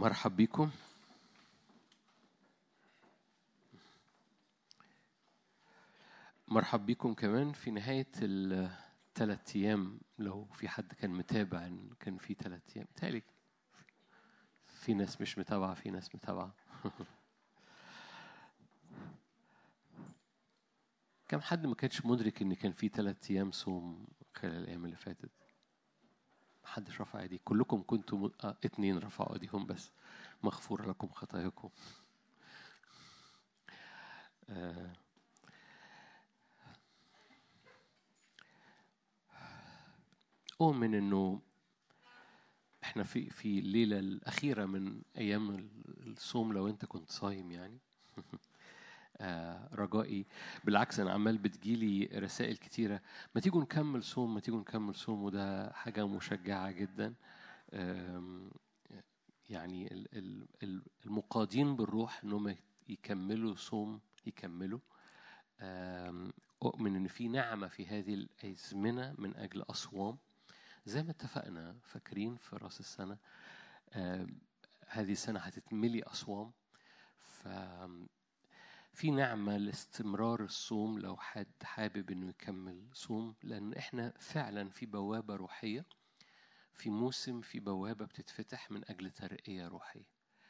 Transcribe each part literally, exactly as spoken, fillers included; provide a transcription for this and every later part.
مرحب بكم. مرحب بكم كمان في نهاية الثلاث أيام. لو في حد كان متابع إن كان في ثلاث أيام، تالي في ناس مش متابعة، في ناس متابعة. كم حد ما كانش مدرك إن كان في ثلاث أيام صوم خلال الأيام اللي فاتت؟ محدش رفع ايدي. كلكم كنتم م... آه اتنين رفعوا ايديهم بس. مغفور لكم خطاياكم. آه أؤمن إنه إحنا في في الليلة الأخيرة من أيام الصوم. لو أنت كنت صايم يعني آه رجائي بالعكس، أنا عمال بتجيلي رسائل كتيرة، ما تيجوا نكمل صوم، ما تيجوا نكمل صوم، وده حاجة مشجعة جدا. يعني المقادين بالروح إنهم يكملوا صوم يكملوا. أؤمن إن في نعمة في هذه الأزمنة من أجل أصوام، زي ما اتفقنا فاكرين في رأس السنة. هذه السنة هتتملي أصوام، ففي نعمة لاستمرار الصوم لو حد حابب إنه يكمل صوم، لأن إحنا فعلا في بوابة روحية، في موسم، في بوابة بتتفتح من أجل ترقية روحية.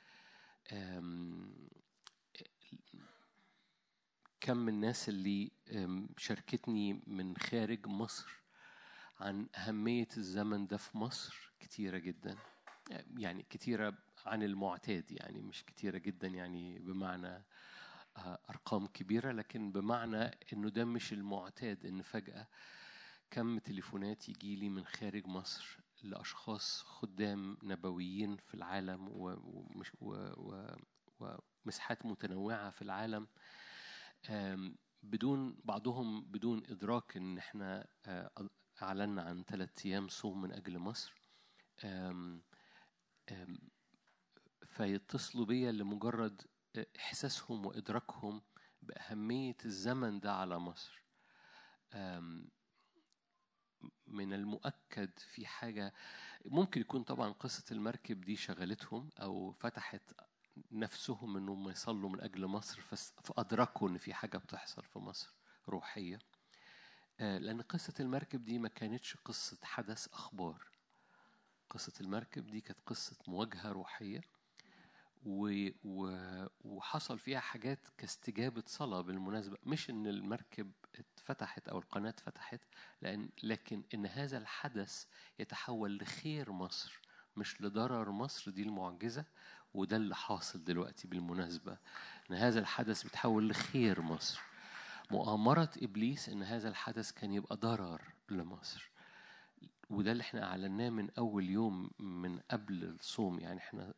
كم من الناس اللي شاركتني من خارج مصر عن أهمية الزمن ده في مصر كتيرة جدا، يعني كتيرة عن المعتاد، يعني مش كتيرة جدا يعني بمعنى أرقام كبيرة، لكن بمعنى إنه ده مش المعتاد. إن فجأة كم تليفونات يجيلي من خارج مصر لأشخاص خدام نبويين في العالم ومش ومساحات متنوعة في العالم، بدون بعضهم بدون إدراك إن إحنا أعلنا عن ثلاث أيام صوم من أجل مصر. أم أم فيتصلوا بيا لمجرد إحساسهم وإدراكهم بأهمية الزمن ده على مصر. من المؤكد في حاجة ممكن يكون طبعا قصة المركب دي شغلتهم أو فتحت نفسهم إنهم يصلوا من أجل مصر، فأدركوا إن في حاجة بتحصل في مصر روحية. لأن قصة المركب دي ما كانتش قصة حدث أخبار. قصة المركب دي كانت قصة مواجهة روحية، وحصل فيها حاجات كاستجابة صلاة. بالمناسبة مش إن المركب اتفتحت أو القناة اتفتحت، لأن لكن إن هذا الحدث يتحول لخير مصر مش لضرر مصر. دي المعجزة، وده اللي حاصل دلوقتي. بالمناسبة إن هذا الحدث بيتحول لخير مصر. مؤامرة إبليس إن هذا الحدث كان يبقى ضرر لمصر، وده اللي احنا أعلناه من أول يوم من قبل الصوم. يعني احنا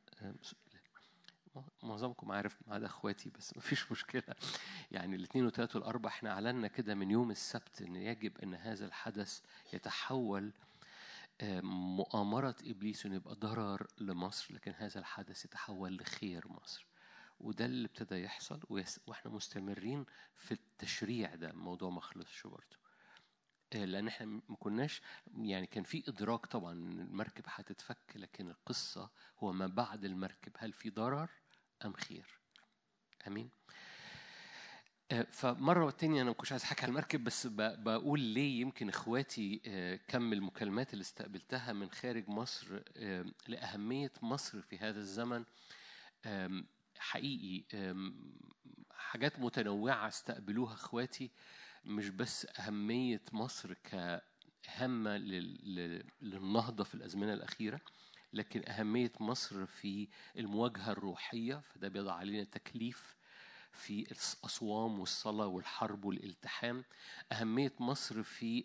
معظمكم عارف ما عدا اخواتي، بس مفيش مشكلة. يعني الاثنين والثلاث والأربع احنا أعلنا كده من يوم السبت إن يجب أن هذا الحدث يتحول مؤامرة إبليس إن يبقى ضرر لمصر، لكن هذا الحدث يتحول لخير مصر. وده اللي ابتدى يحصل، واحنا مستمرين في التشريع ده. موضوع ما خلصش برضه، لأن احنا ما كناش يعني كان في إدراك طبعا إن المركب هتتفك، لكن القصة هو ما بعد المركب، هل في ضرر أم خير؟ أمين. فمرة والتانية أنا ما كنتش عايز أحكي على المركب، بس بقول ليه يمكن إخواتي كم المكالمات اللي استقبلتها من خارج مصر لأهمية مصر في هذا الزمن. حقيقي حاجات متنوعة استقبلوها إخواتي، مش بس أهمية مصر كهمة للنهضة في الأزمنة الأخيرة، لكن أهمية مصر في المواجهة الروحية. فده بيضع علينا تكليف في الأصوام والصلاة والحرب والالتحام. أهمية مصر في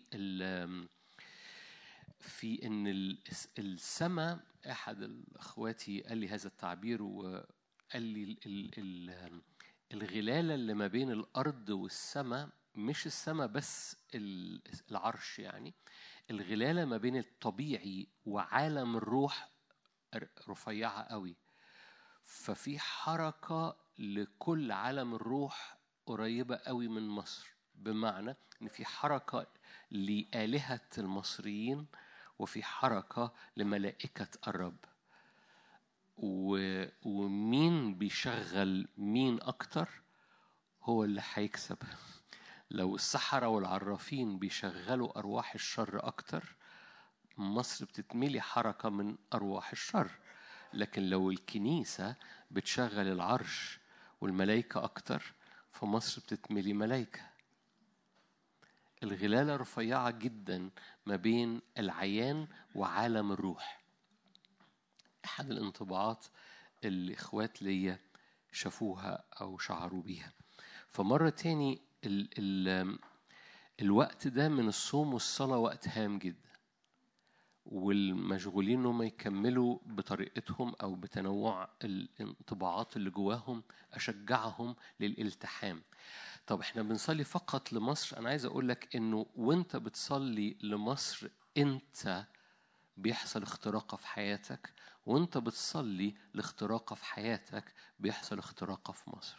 في إن السماء. أحد الأخواتي قال لي هذا التعبير، وقال لي الغلالة اللي ما بين الأرض والسماء مش السماء بس العرش، يعني الغلالة ما بين الطبيعي وعالم الروح رفيعة قوي. ففي حركة لكل عالم الروح قريبة قوي من مصر، بمعنى إن في حركة لآلهة المصريين وفي حركة لملائكة الرب. و... ومين بيشغل مين أكتر هو اللي هيكسب. لو السحرة والعرافين بيشغلوا أرواح الشر أكتر، مصر بتتملي حركة من أرواح الشر. لكن لو الكنيسة بتشغل العرش والملائكة أكتر، فمصر بتتملي ملائكة. الغلالة رفيعة جدا ما بين العيان وعالم الروح. أحد الانطباعات اللي إخوات ليا شافوها أو شعروا بيها. فمرة تاني ال ال الوقت ده من الصوم والصلاة وقت هام جدا، والمشغولين انهم يكملوا بطريقتهم او بتنوع الانطباعات اللي جواهم اشجعهم للالتحام. طب احنا بنصلي فقط لمصر؟ انا عايز اقول لك انه وانت بتصلي لمصر انت بيحصل اختراقه في حياتك، وانت بتصلي لاختراقه في حياتك بيحصل اختراقه في مصر.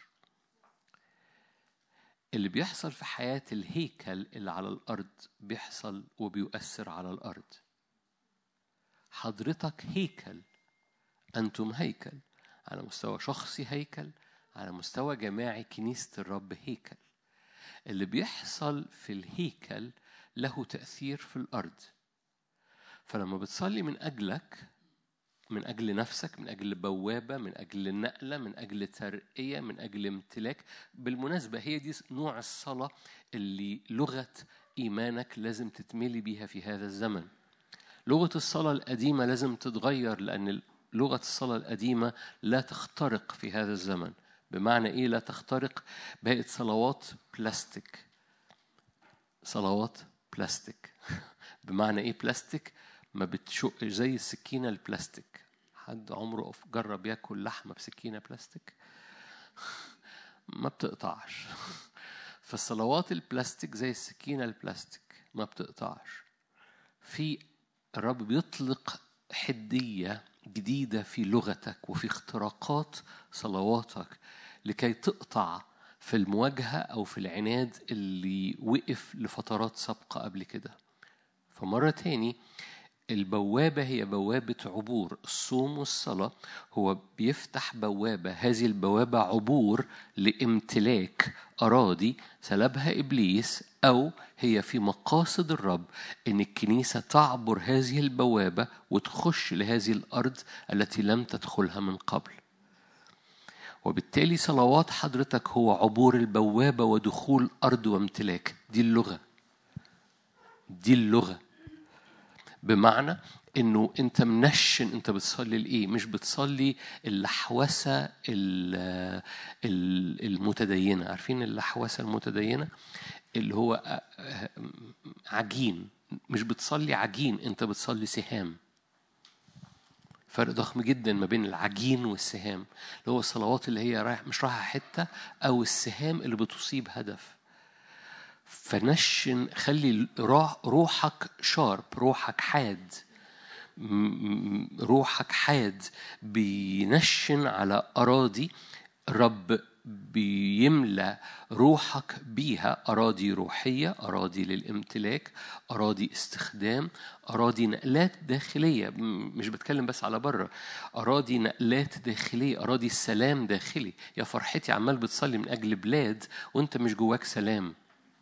اللي بيحصل في حياة الهيكل اللي على الارض بيحصل وبيؤثر على الارض. حضرتك هيكل، أنتم هيكل، على مستوى شخصي هيكل، على مستوى جماعي كنيسة الرب هيكل. اللي بيحصل في الهيكل له تأثير في الأرض. فلما بتصلي من أجلك، من أجل نفسك، من أجل بوابة، من أجل نقلة، من أجل ترقية، من أجل امتلاك. بالمناسبة هي دي نوع الصلاة اللي لغة إيمانك لازم تتملي بيها في هذا الزمن. لغة الصلاة القديمة لازم تتغير، لأن لغة الصلاة القديمة لا تخترق في هذا الزمن. بمعنى إيه لا تخترق؟ بقت صلوات بلاستيك. صلوات بلاستيك. بمعنى إيه بلاستيك؟ ما بتشق زي السكينة البلاستيك. حد عمره جرب ياكل لحمة بسكينة بلاستيك؟ ما بتقطعش. فالصلوات البلاستيك زي السكينة البلاستيك ما بتقطعش. في الرب بيطلق حدية جديدة في لغتك وفي اختراقات صلواتك لكي تقطع في المواجهة أو في العناد اللي وقف لفترات سابقة قبل كده. فمرة تاني البوابة هي بوابة عبور. الصوم والصلاة هو بيفتح بوابة، هذه البوابة عبور لامتلاك أراضي سلبها إبليس، أو هي في مقاصد الرب إن الكنيسة تعبر هذه البوابة وتخش لهذه الأرض التي لم تدخلها من قبل. وبالتالي صلوات حضرتك هو عبور البوابة ودخول أرض وامتلاك. دي اللغة، دي اللغة. بمعنى إنه أنت منشن، أنت بتصلي لإيه؟ مش بتصلي اللحوسة المتدينة. عارفين اللحوسة المتدينة اللي هو عجين؟ مش بتصلي عجين، أنت بتصلي سهام. فرق ضخم جدا ما بين العجين والسهام، اللي هو الصلوات اللي هي رايح مش رايحة حتة، أو السهام اللي بتصيب هدف. فنشن، خلي روحك شارب، روحك حاد، روحك حاد بينشن على أراضي رب بيملى روحك بيها. أراضي روحية، أراضي للامتلاك، أراضي استخدام، أراضي نقلات داخلية. مش بتكلم بس على بره، أراضي نقلات داخلية، أراضي السلام داخلي. يا فرحتي عمال بتصلي من أجل بلاد وانت مش جواك سلام.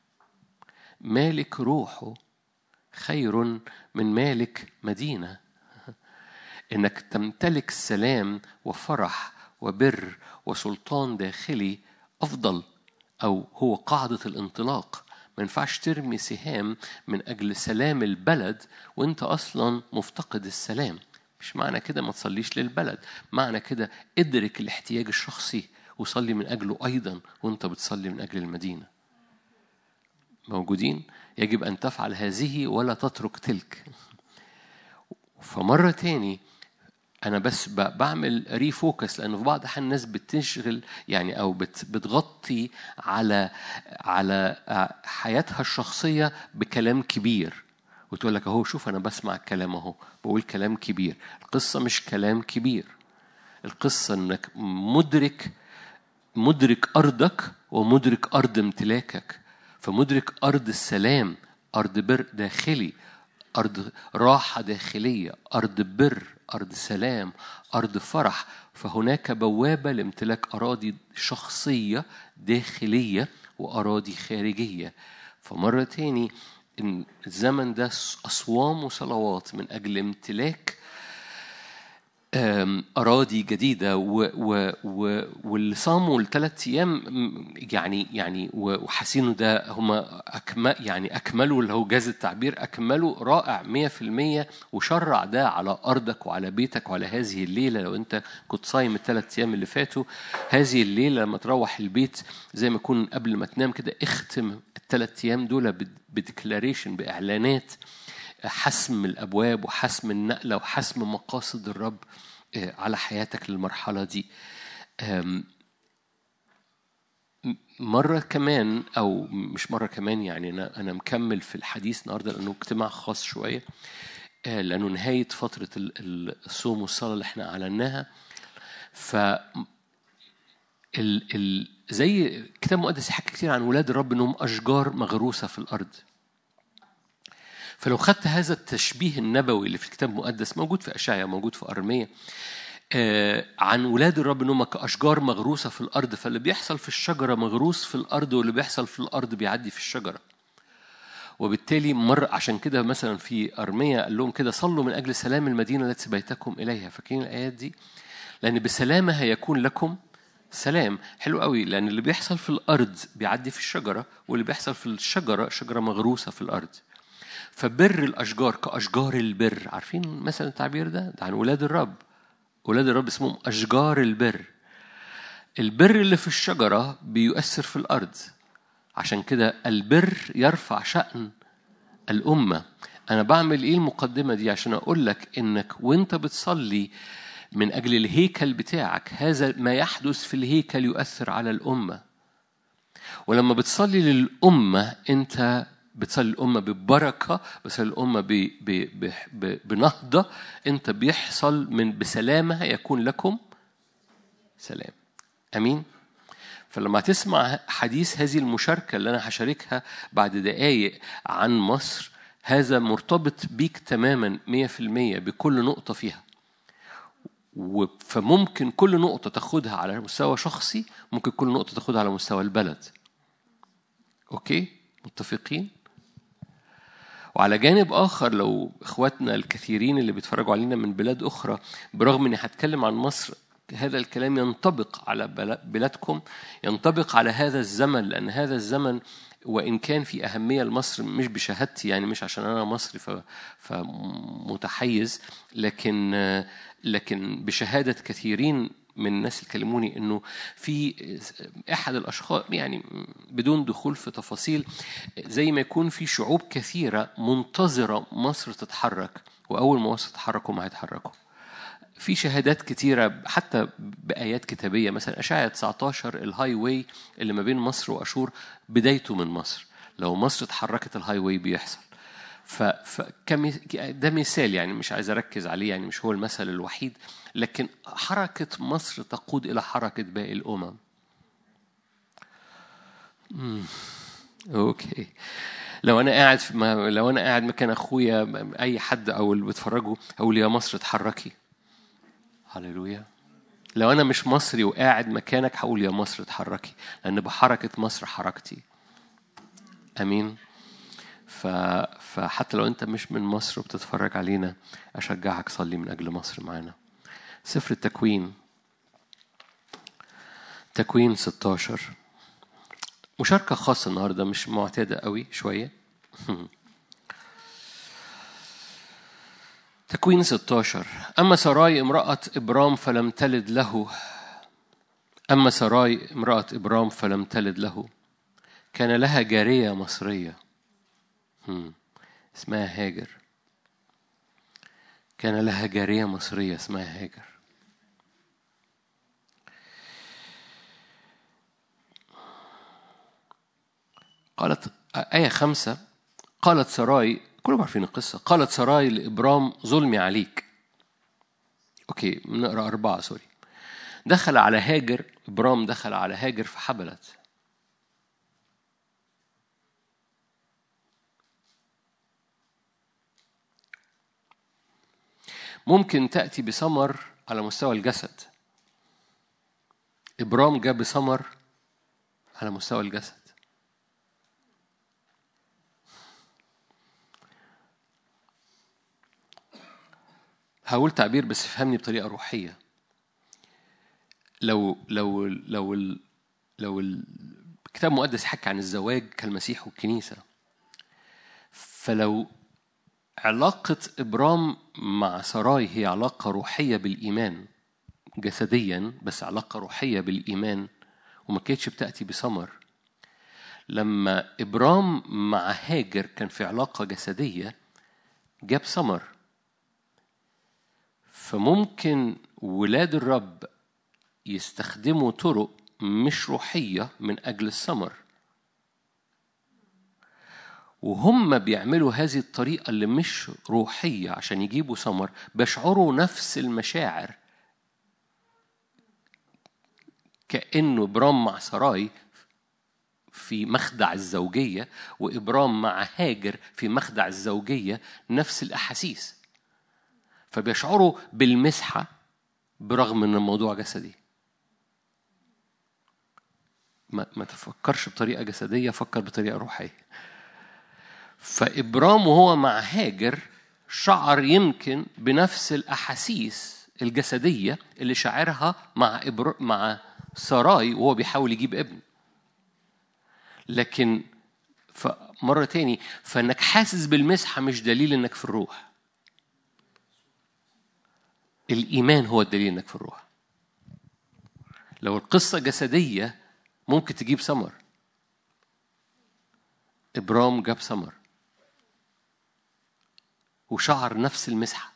مالك روحه خير من مالك مدينة. إنك تمتلك سلام وفرح وبر وسلطان داخلي أفضل، أو هو قاعدة الانطلاق. ما ينفعش ترمي سهام من أجل سلام البلد وإنت أصلا مفتقد السلام. مش معنى كده ما تصليش للبلد، معنى كده ادرك الاحتياج الشخصي وصلي من أجله أيضا وإنت بتصلي من أجل المدينة. موجودين؟ يجب أن تفعل هذه ولا تترك تلك. فمرة تاني أنا بس بعمل ريفوكس، لأنه في بعض الأحيان الناس بتشغل يعني أو بتغطي على على حياتها الشخصية بكلام كبير، وتقول لك أهو شوف أنا بسمع الكلام أهو بقول كلام كبير. القصة مش كلام كبير، القصة إنك مدرك مدرك أرضك ومدرك أرض امتلاكك. فمدرك أرض السلام، أرض بر داخلي، أرض راحة داخلية، أرض بر، أرض سلام، أرض فرح. فهناك بوابة لامتلاك أراضي شخصية داخلية وأراضي خارجية. فمرة تاني إن الزمن ده أصوام وصلوات من أجل امتلاك أراضي جديدة، و و و واللي صاموا الثلاث أيام يعني يعني وحسينه ده هما أكمل يعني أكملوا اللي هو جاز التعبير أكملوا رائع مية في المية، وشرع ده على أرضك وعلى بيتك وعلى هذه الليلة. لو أنت كنت صايم الثلاث أيام اللي فاتوا، هذه الليلة لما تروح البيت زي ما يكون قبل ما تنام كده اختم الثلاث أيام دول بديكلاريشن، بإعلانات حسم الأبواب وحسم النقلة وحسم مقاصد الرب على حياتك للمرحلة دي. مرة كمان أو مش مرة كمان، يعني أنا أنا مكمل في الحديث النهاردة لأنه اجتماع خاص شوية، لأنه نهاية فترة الصوم والصلاة اللي احنا أعلناها. ف ال ال زي كتاب مقدس يحكي كتير عن ولاد الرب إنهم أشجار مغروسة في الأرض. فلو خدت هذا التشبيه النبوي اللي في الكتاب المقدس موجود في أشعياء موجود في أرمية آه عن ولاد الرب إنهم كأشجار مغروسة في الأرض، فاللي بيحصل في الشجرة مغروس في الأرض، واللي بيحصل في الأرض بيعدي في الشجرة. وبالتالي مر عشان كده مثلا في أرمية قال لهم كده: صلوا من أجل سلام المدينة التي بيتكم إليها. فاكرين الآيات دي؟ لأن بسلامة هيكون لكم سلام. حلو قوي، لأن اللي بيحصل في الأرض بيعدي في الشجرة، واللي بيحصل في الشجرة شجرة مغروسة في الأرض. فبر الأشجار كأشجار البر. عارفين مثلا التعبير ده؟ ده عن ولاد الرب. ولاد الرب اسمهم أشجار البر. البر اللي في الشجرة بيؤثر في الأرض. عشان كده البر يرفع شأن الأمة. أنا بعمل إيه المقدمة دي؟ عشان أقول لك إنك وإنت بتصلي من أجل الهيكل بتاعك، هذا ما يحدث في الهيكل يؤثر على الأمة. ولما بتصلي للأمة أنت بتصلي الأمة ببركة، بتصلي الأمة ب... ب... ب... بنهضة. أنت بيحصل من بسلامة يكون لكم سلام. أمين. فلما تسمع حديث هذه المشاركة اللي أنا هشاركها بعد دقايق عن مصر، هذا مرتبط بيك تماما مية في المية بكل نقطة فيها. فممكن كل نقطة تاخدها على مستوى شخصي، ممكن كل نقطة تاخدها على مستوى البلد. أوكي؟ متفقين؟ وعلى جانب آخر، لو إخواتنا الكثيرين اللي بيتفرجوا علينا من بلاد أخرى، برغم أني هتكلم عن مصر، هذا الكلام ينطبق على بلادكم، ينطبق على هذا الزمن. لأن هذا الزمن وإن كان في أهمية لمصر، مش بشهادتي يعني، مش عشان أنا مصري فمتحيز، لكن لكن بشهادة كثيرين من الناس اللي كلموني إنه في أحد الأشخاص، يعني بدون دخول في تفاصيل، زي ما يكون في شعوب كثيرة منتظرة مصر تتحرك، وأول ما مصر تتحرك هم هيتحركوا. في شهادات كتيرة حتى بآيات كتابية، مثلا أشعياء تسعة عشر الهاي واي اللي ما بين مصر وأشور بدايته من مصر. لو مصر اتحركت الهاي واي بيحصل. فكم ده مثال، يعني مش عايز أركز عليه، يعني مش هو المثل الوحيد، لكن حركة مصر تقود إلى حركة باقي الأمم. مم. أوكي. لو أنا قاعد في ما لو أنا قاعد مكان أخويا أي حد أو اللي بتفرجوا أقول يا مصر اتحركي. هللويا. لو أنا مش مصري وقاعد مكانك هقول يا مصر اتحركي، لأن بحركة مصر حركتي. أمين. ف... فحتى لو أنت مش من مصر وبتتفرج علينا، أشجعك صلي من أجل مصر معنا. سفر التكوين، تكوين ستة عشر. مشاركة خاصة النهاردة، مش معتادة قوي شوية. تكوين ستة عشر. أما سراي امرأة إبرام فلم تلد له أما سراي امرأة إبرام فلم تلد له كان لها جارية مصرية اسمها هاجر. كان لها جارية مصرية اسمها هاجر. قالت آية خمسة، قالت سراي، كلهم عارفين القصة، قالت سراي لإبرام ظلمي عليك. أوكي، نقرأ أربعة سوري. دخل على هاجر، إبرام دخل على هاجر فحبلت. ممكن تأتي بثمر على مستوى الجسد. إبرام جاب بثمر على مستوى الجسد. هقول تعبير بس فهمني بطريقة روحية. لو لو لو ال لو الكتاب المقدس حكى عن الزواج كالمسيح والكنيسة، فلو علاقة إبرام مع سراي هي علاقة روحية بالإيمان جسديا، بس علاقة روحية بالإيمان وما كانتش بتأتي بثمر، لما إبرام مع هاجر كان في علاقة جسدية جاب ثمر. فممكن ولاد الرب يستخدموا طرق مش روحية من أجل الثمر، وهم بيعملوا هذه الطريقة اللي مش روحية عشان يجيبوا ثمر، بيشعروا نفس المشاعر كأنه إبرام مع سراي في مخدع الزوجية وإبرام مع هاجر في مخدع الزوجية، نفس الأحاسيس. فبيشعروا بالمسحة برغم أن الموضوع جسدي. ما, ما تفكرش بطريقة جسدية، فكر بطريقة روحية. فإبرام وهو مع هاجر شعر يمكن بنفس الأحاسيس الجسدية اللي شعرها مع إبر... مع سراي وهو بيحاول يجيب ابن. لكن مرة تاني، فإنك حاسس بالمسحة مش دليل إنك في الروح. الإيمان هو الدليل إنك في الروح. لو القصة جسدية ممكن تجيب ثمر. إبرام جاب ثمر وشعر نفس المسحة.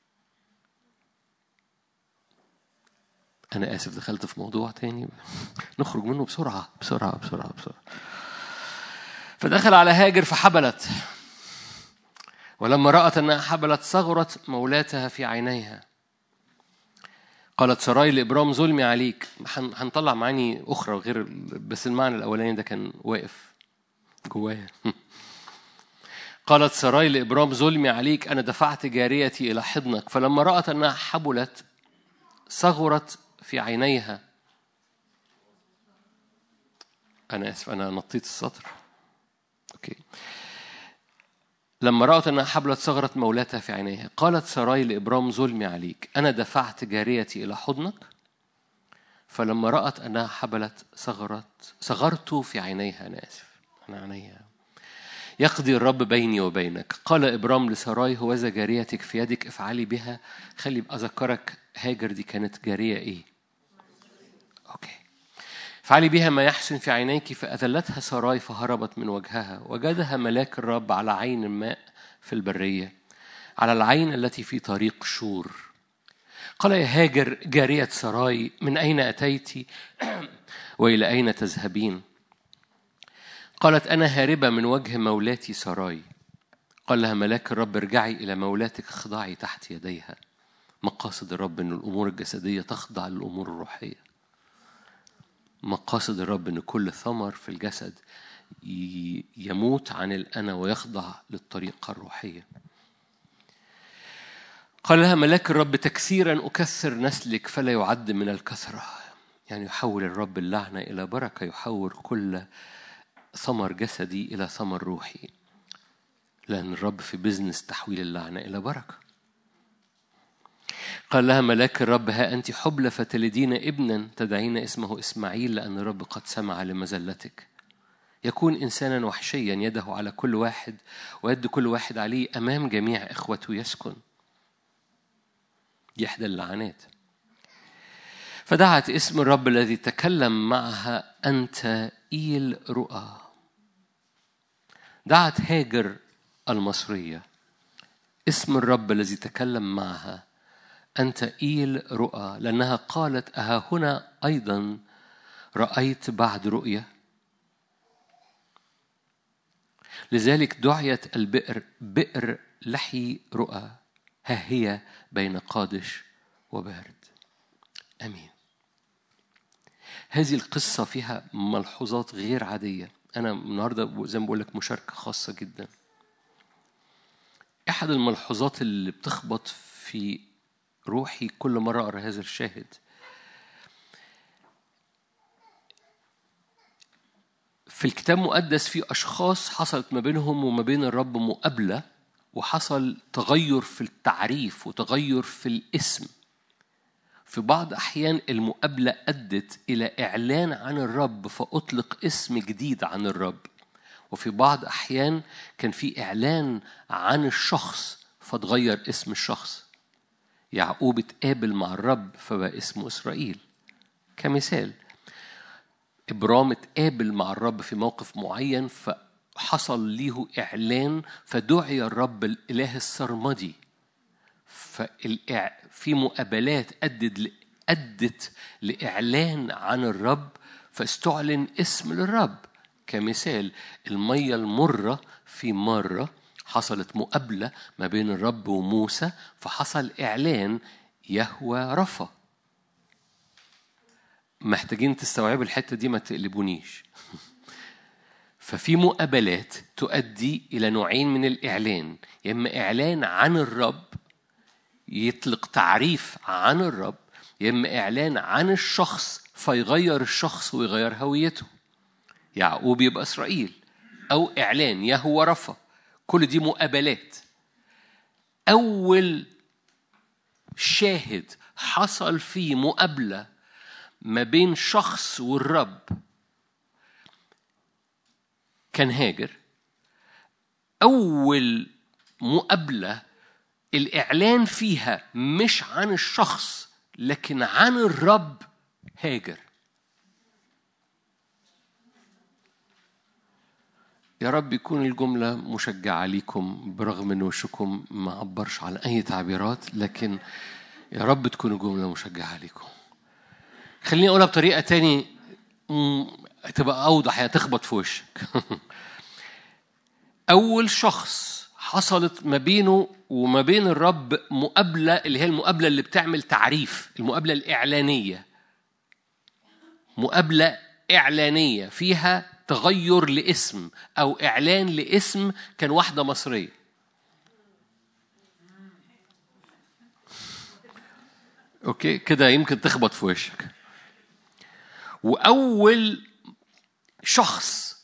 أنا آسف دخلت في موضوع تاني، نخرج منه بسرعة بسرعة بسرعة بسرعة. فدخل على هاجر فحبلت، ولما رأت أنها حبلت صغرت مولاتها في عينيها. قالت سراي لإبرام ظلمي عليك. هنطلع معاني أخرى غير، بس المعنى الأولاني ده كان واقف جوايا. قالت سراي لإبرام ظلمي عليك، أنا دفعت جاريتي إلى حضنك. فلما رأت أنها حبلت صغرت في عينيها. أنا آسف أنا نطيت السطر. أوكي. لما رأت أنها حبلت صغرت مولاتها في عينيها. قالت سراي لإبرام ظلمي عليك، أنا دفعت جاريتي إلى حضنك. فلما رأت أنها حبلت صغرت صغرت في عينيها. أنا آسف أنا عينيها. يقضي الرب بيني وبينك. قال إبرام لسراي هوذا جاريتك في يدك، افعلي بها. خلي أذكرك هاجر دي كانت جارية إيه؟ أوكي. افعلي بها ما يحسن في عينيك. فأذلتها سراي فهربت من وجهها. وجدها ملاك الرب على عين الماء في البرية، على العين التي في طريق شور. قال يا هاجر جارية سراي، من أين أتيت وإلى أين تذهبين؟ قالت أنا هاربة من وجه مولاتي سراي. قال لها ملاك الرب ارجعي إلى مولاتك، اخضعي تحت يديها. مقاصد الرب أن الأمور الجسدية تخضع للأمور الروحية. مقاصد الرب أن كل ثمر في الجسد يموت عن الأنا ويخضع للطريقة الروحية. قال لها ملاك الرب تكثيرا أكثر نسلك فلا يعد من الكثرة. يعني يحول الرب اللعنة إلى بركة، يحول كل ثمر جسدي إلى ثمر روحي، لأن الرب في بزنس تحويل اللعنة إلى بركة. قال لها ملاك الرب ها أنت حبلى فتلدين ابنا تدعين اسمه إسماعيل، لأن الرب قد سمع لمزلتك. يكون إنسانا وحشيا يده على كل واحد ويد كل واحد عليه، أمام جميع إخوته يسكن. دي إحدى اللعنات. فدعت اسم الرب الذي تكلم معها أنت إيل رؤى. دعت هاجر المصرية اسم الرب الذي تكلم معها أنت إيل رؤى، لأنها قالت أها هنا أيضا رأيت بعد رؤية. لذلك دعيت البئر بئر لحي رؤى، ها هي بين قادش وبارد. أمين. هذه القصة فيها ملحوظات غير عادية. أنا النهاردة زي ما بقول لك مشاركة خاصة جدا. أحد الملحوظات اللي بتخبط في روحي كل مرة أقرأ هذا الشاهد. في الكتاب المقدس في أشخاص حصلت ما بينهم وما بين الرب مقابلة، وحصل تغير في التعريف وتغير في الاسم. في بعض أحيان المقابلة أدت إلى إعلان عن الرب فأطلق اسم جديد عن الرب، وفي بعض أحيان كان في إعلان عن الشخص فتغير اسم الشخص. يعقوب اتقابل مع الرب فبقى اسمه إسرائيل كمثال. إبرام اتقابل مع الرب في موقف معين فحصل له إعلان فدعي الرب الإله السرمدي. ففي مقابلات أدت أدت لإعلان عن الرب فاستعلن اسم للرب. كمثال المية المرة في مرة حصلت مقابلة ما بين الرب وموسى فحصل إعلان يهوى رفا. محتاجين تستوعبوا الحتة دي، ما تقلبونيش. ففي مقابلات تؤدي إلى نوعين من الإعلان، يا إما إعلان عن الرب يطلق تعريف عن الرب، يا إما إعلان عن الشخص فيغير الشخص ويغير هويته. يعقوب يبقى إسرائيل، أو إعلان يهوى رفا. كل دي مقابلات. أول شاهد حصل فيه مقابلة ما بين شخص والرب كان هاجر. أول مقابلة الإعلان فيها مش عن الشخص لكن عن الرب هاجر. يا رب يكون الجملة مشجعة ليكم برغم أن وشكم ما عبرش على أي تعبيرات، لكن يا رب تكون الجملة مشجعة ليكم. خليني أقولها بطريقة تاني تبقى أوضح، يا تخبط في وشك. أول شخص حصلت ما بينه وما بين الرب مقابلة، اللي هي المقابلة اللي بتعمل تعريف، المقابلة الإعلانية. مقابلة إعلانية فيها تغير لاسم أو إعلان لاسم، كان واحدة مصرية. أوكي كده يمكن تخبط في وشك. وأول شخص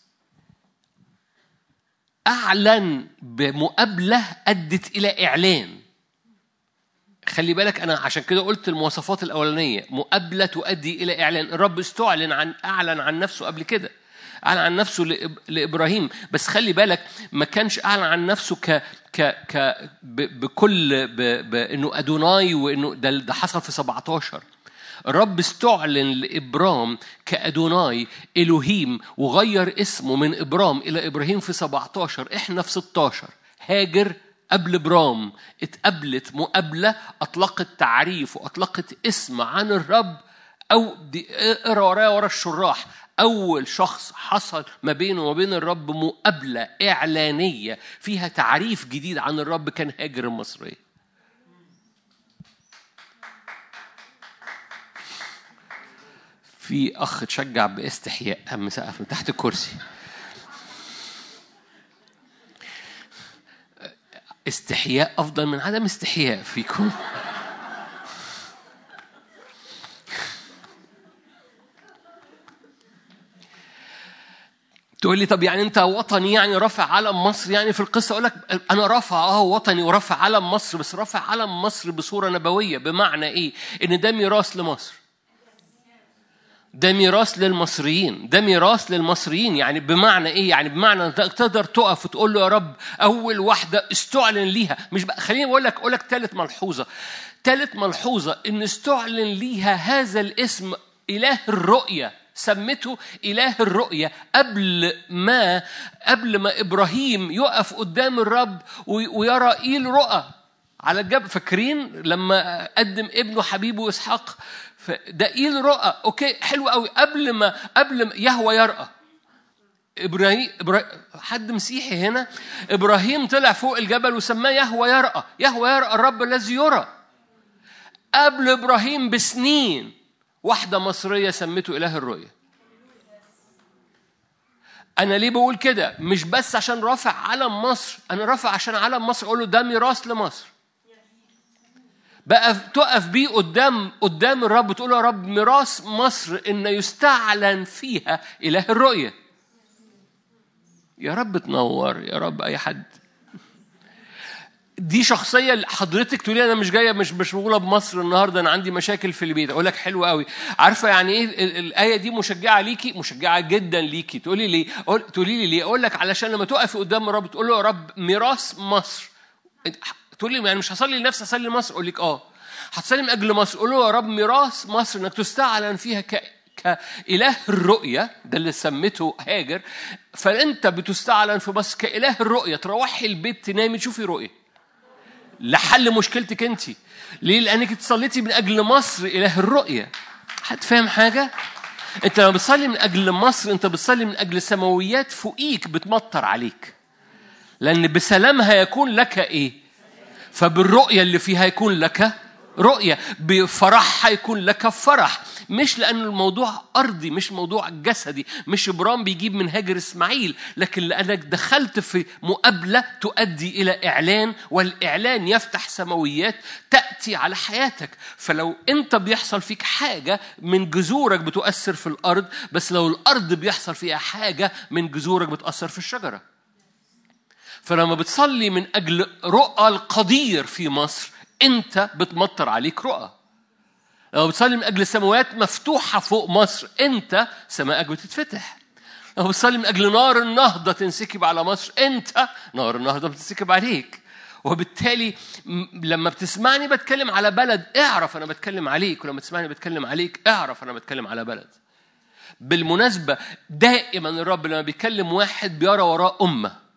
أعلن بمقابلة أدت إلى إعلان. خلي بالك، أنا عشان كده قلت المواصفات الأولانية، مقابلة تؤدي إلى إعلان. الرب استعلن عن أعلن عن نفسه قبل كده، أعلن عن نفسه لإبراهيم، بس خلي بالك ما كانش أعلن عن نفسه ك ك ك بكل بإنه أدوناي، وإنه ده ده حصل في سبعتاشر. الرب استعلن لإبرام كأدوناي إلهيم، وغير اسمه من إبرام إلى إبراهيم في سبعتاشر. إحنا في ستاشر. هاجر قبل إبرام اتقبلت مقابلة أطلقت تعريف وأطلقت اسم عن الرب. أو دي اقرأ ورايا ورا الشراح، أول شخص حصل ما بينه وما بين الرب مقابلة إعلانية فيها تعريف جديد عن الرب كان هاجر المصري. في أخ تشجع باستحياء أم سقف من تحت الكرسي. استحياء أفضل من عدم استحياء فيكم. تقول لي طب يعني أنت وطني، يعني رافع علم مصر يعني في القصة. أقول لك أنا رافع أه وطني ورافع علم مصر، بس رافع علم مصر بصورة نبوية. بمعنى إيه؟ إن ده ميراث لمصر، ده ميراث للمصريين، ده ميراث للمصريين. يعني بمعنى إيه؟ يعني بمعنى أنت تقدر تقف وتقول له يا رب أول واحدة استعلن ليها. مش بقى خليني أقول لك أقول لك ثالث ملحوظة ثالث ملحوظة إن استعلن ليها هذا الاسم إله الرؤية. سمته إله الرؤية قبل ما قبل ما إبراهيم يقف قدام الرب ويرى إيل رؤى على الجبل. فاكرين لما قدم ابنه حبيبه إسحاق؟ ده إيل رؤى. أوكي حلو قوي. قبل ما قبل ما يهوى يرأى إبراهيم, إبراهيم حد مسيحي هنا. إبراهيم طلع فوق الجبل وسماه يهوى يرأى. يهوى يرأى الرب الذي يرى. قبل إبراهيم بسنين واحدة مصرية سمته إله الرؤية. أنا ليه بقول كده؟ مش بس عشان رافع علم مصر، أنا رافع عشان علم مصر أقوله ده ميراث لمصر. بقى تقف بيه قدام قدام الرب تقول يا رب ميراث مصر إن يستعلن فيها إله الرؤية. يا رب تنور يا رب. أي حد دي شخصية حضرتك تقولي أنا مش جاية مش مشغولة بمصر النهاردة، أنا عندي مشاكل في البيت. أقول لك حلو قوي. عارفة يعني إيه الآية دي مشجعة ليكي؟ مشجعة جدا ليكي. تقولي لي تقولي لي ليه؟ أقول لك علشان لما تقفي قدام الرب تقول له يا رب ميراث مصر. تقولي يعني مش هصلي لنفسي، هصلي لمصر. أقول لك آه هتصلي من أجل مصر. قول له يا رب ميراث مصر إنك تستعلن فيها ك كإله الرؤية، ده اللي سمته هاجر. فأنت بتستعلن في مصر كإله الرؤية. تروحي البيت تنامي تشوفي رؤية لحل مشكلتك انت. ليه؟ لأنك تصليتي من أجل مصر إله الرؤية. حد فاهم حاجة؟ أنت لما بتصلي من أجل مصر أنت بتصلي من أجل سماويات فوقيك بتمطر عليك، لأن بسلامها يكون لك إيه؟ فبالرؤية اللي فيها يكون لك رؤية، بفرحها يكون لك فرح. مش لأن الموضوع أرضي، مش موضوع جسدي، مش إبرام بيجيب من هاجر إسماعيل، لكن لأنك دخلت في مقابلة تؤدي إلى إعلان، والإعلان يفتح سماويات تأتي على حياتك. فلو أنت بيحصل فيك حاجة من جذورك بتؤثر في الأرض، بس لو الأرض بيحصل فيها حاجة من جذورك بتأثر في الشجرة. فلما بتصلي من أجل رؤى القدير في مصر أنت بتمطر عليك رؤى. لو بتصلي من أجل السماوات مفتوحة فوق مصر أنت سماءك بتتفتح. لو بتصلي من أجل نار النهضة تنسكب على مصر أنت نار النهضة بتنسكب عليك. وبالتالي لما بتسمعني بتكلم على بلد اعرف أنا بتكلم عليك، ولما تسمعني بتكلم عليك اعرف أنا بتكلم على بلد. بالمناسبة دائما الرب لما بيكلم واحد بيرى وراء أمة.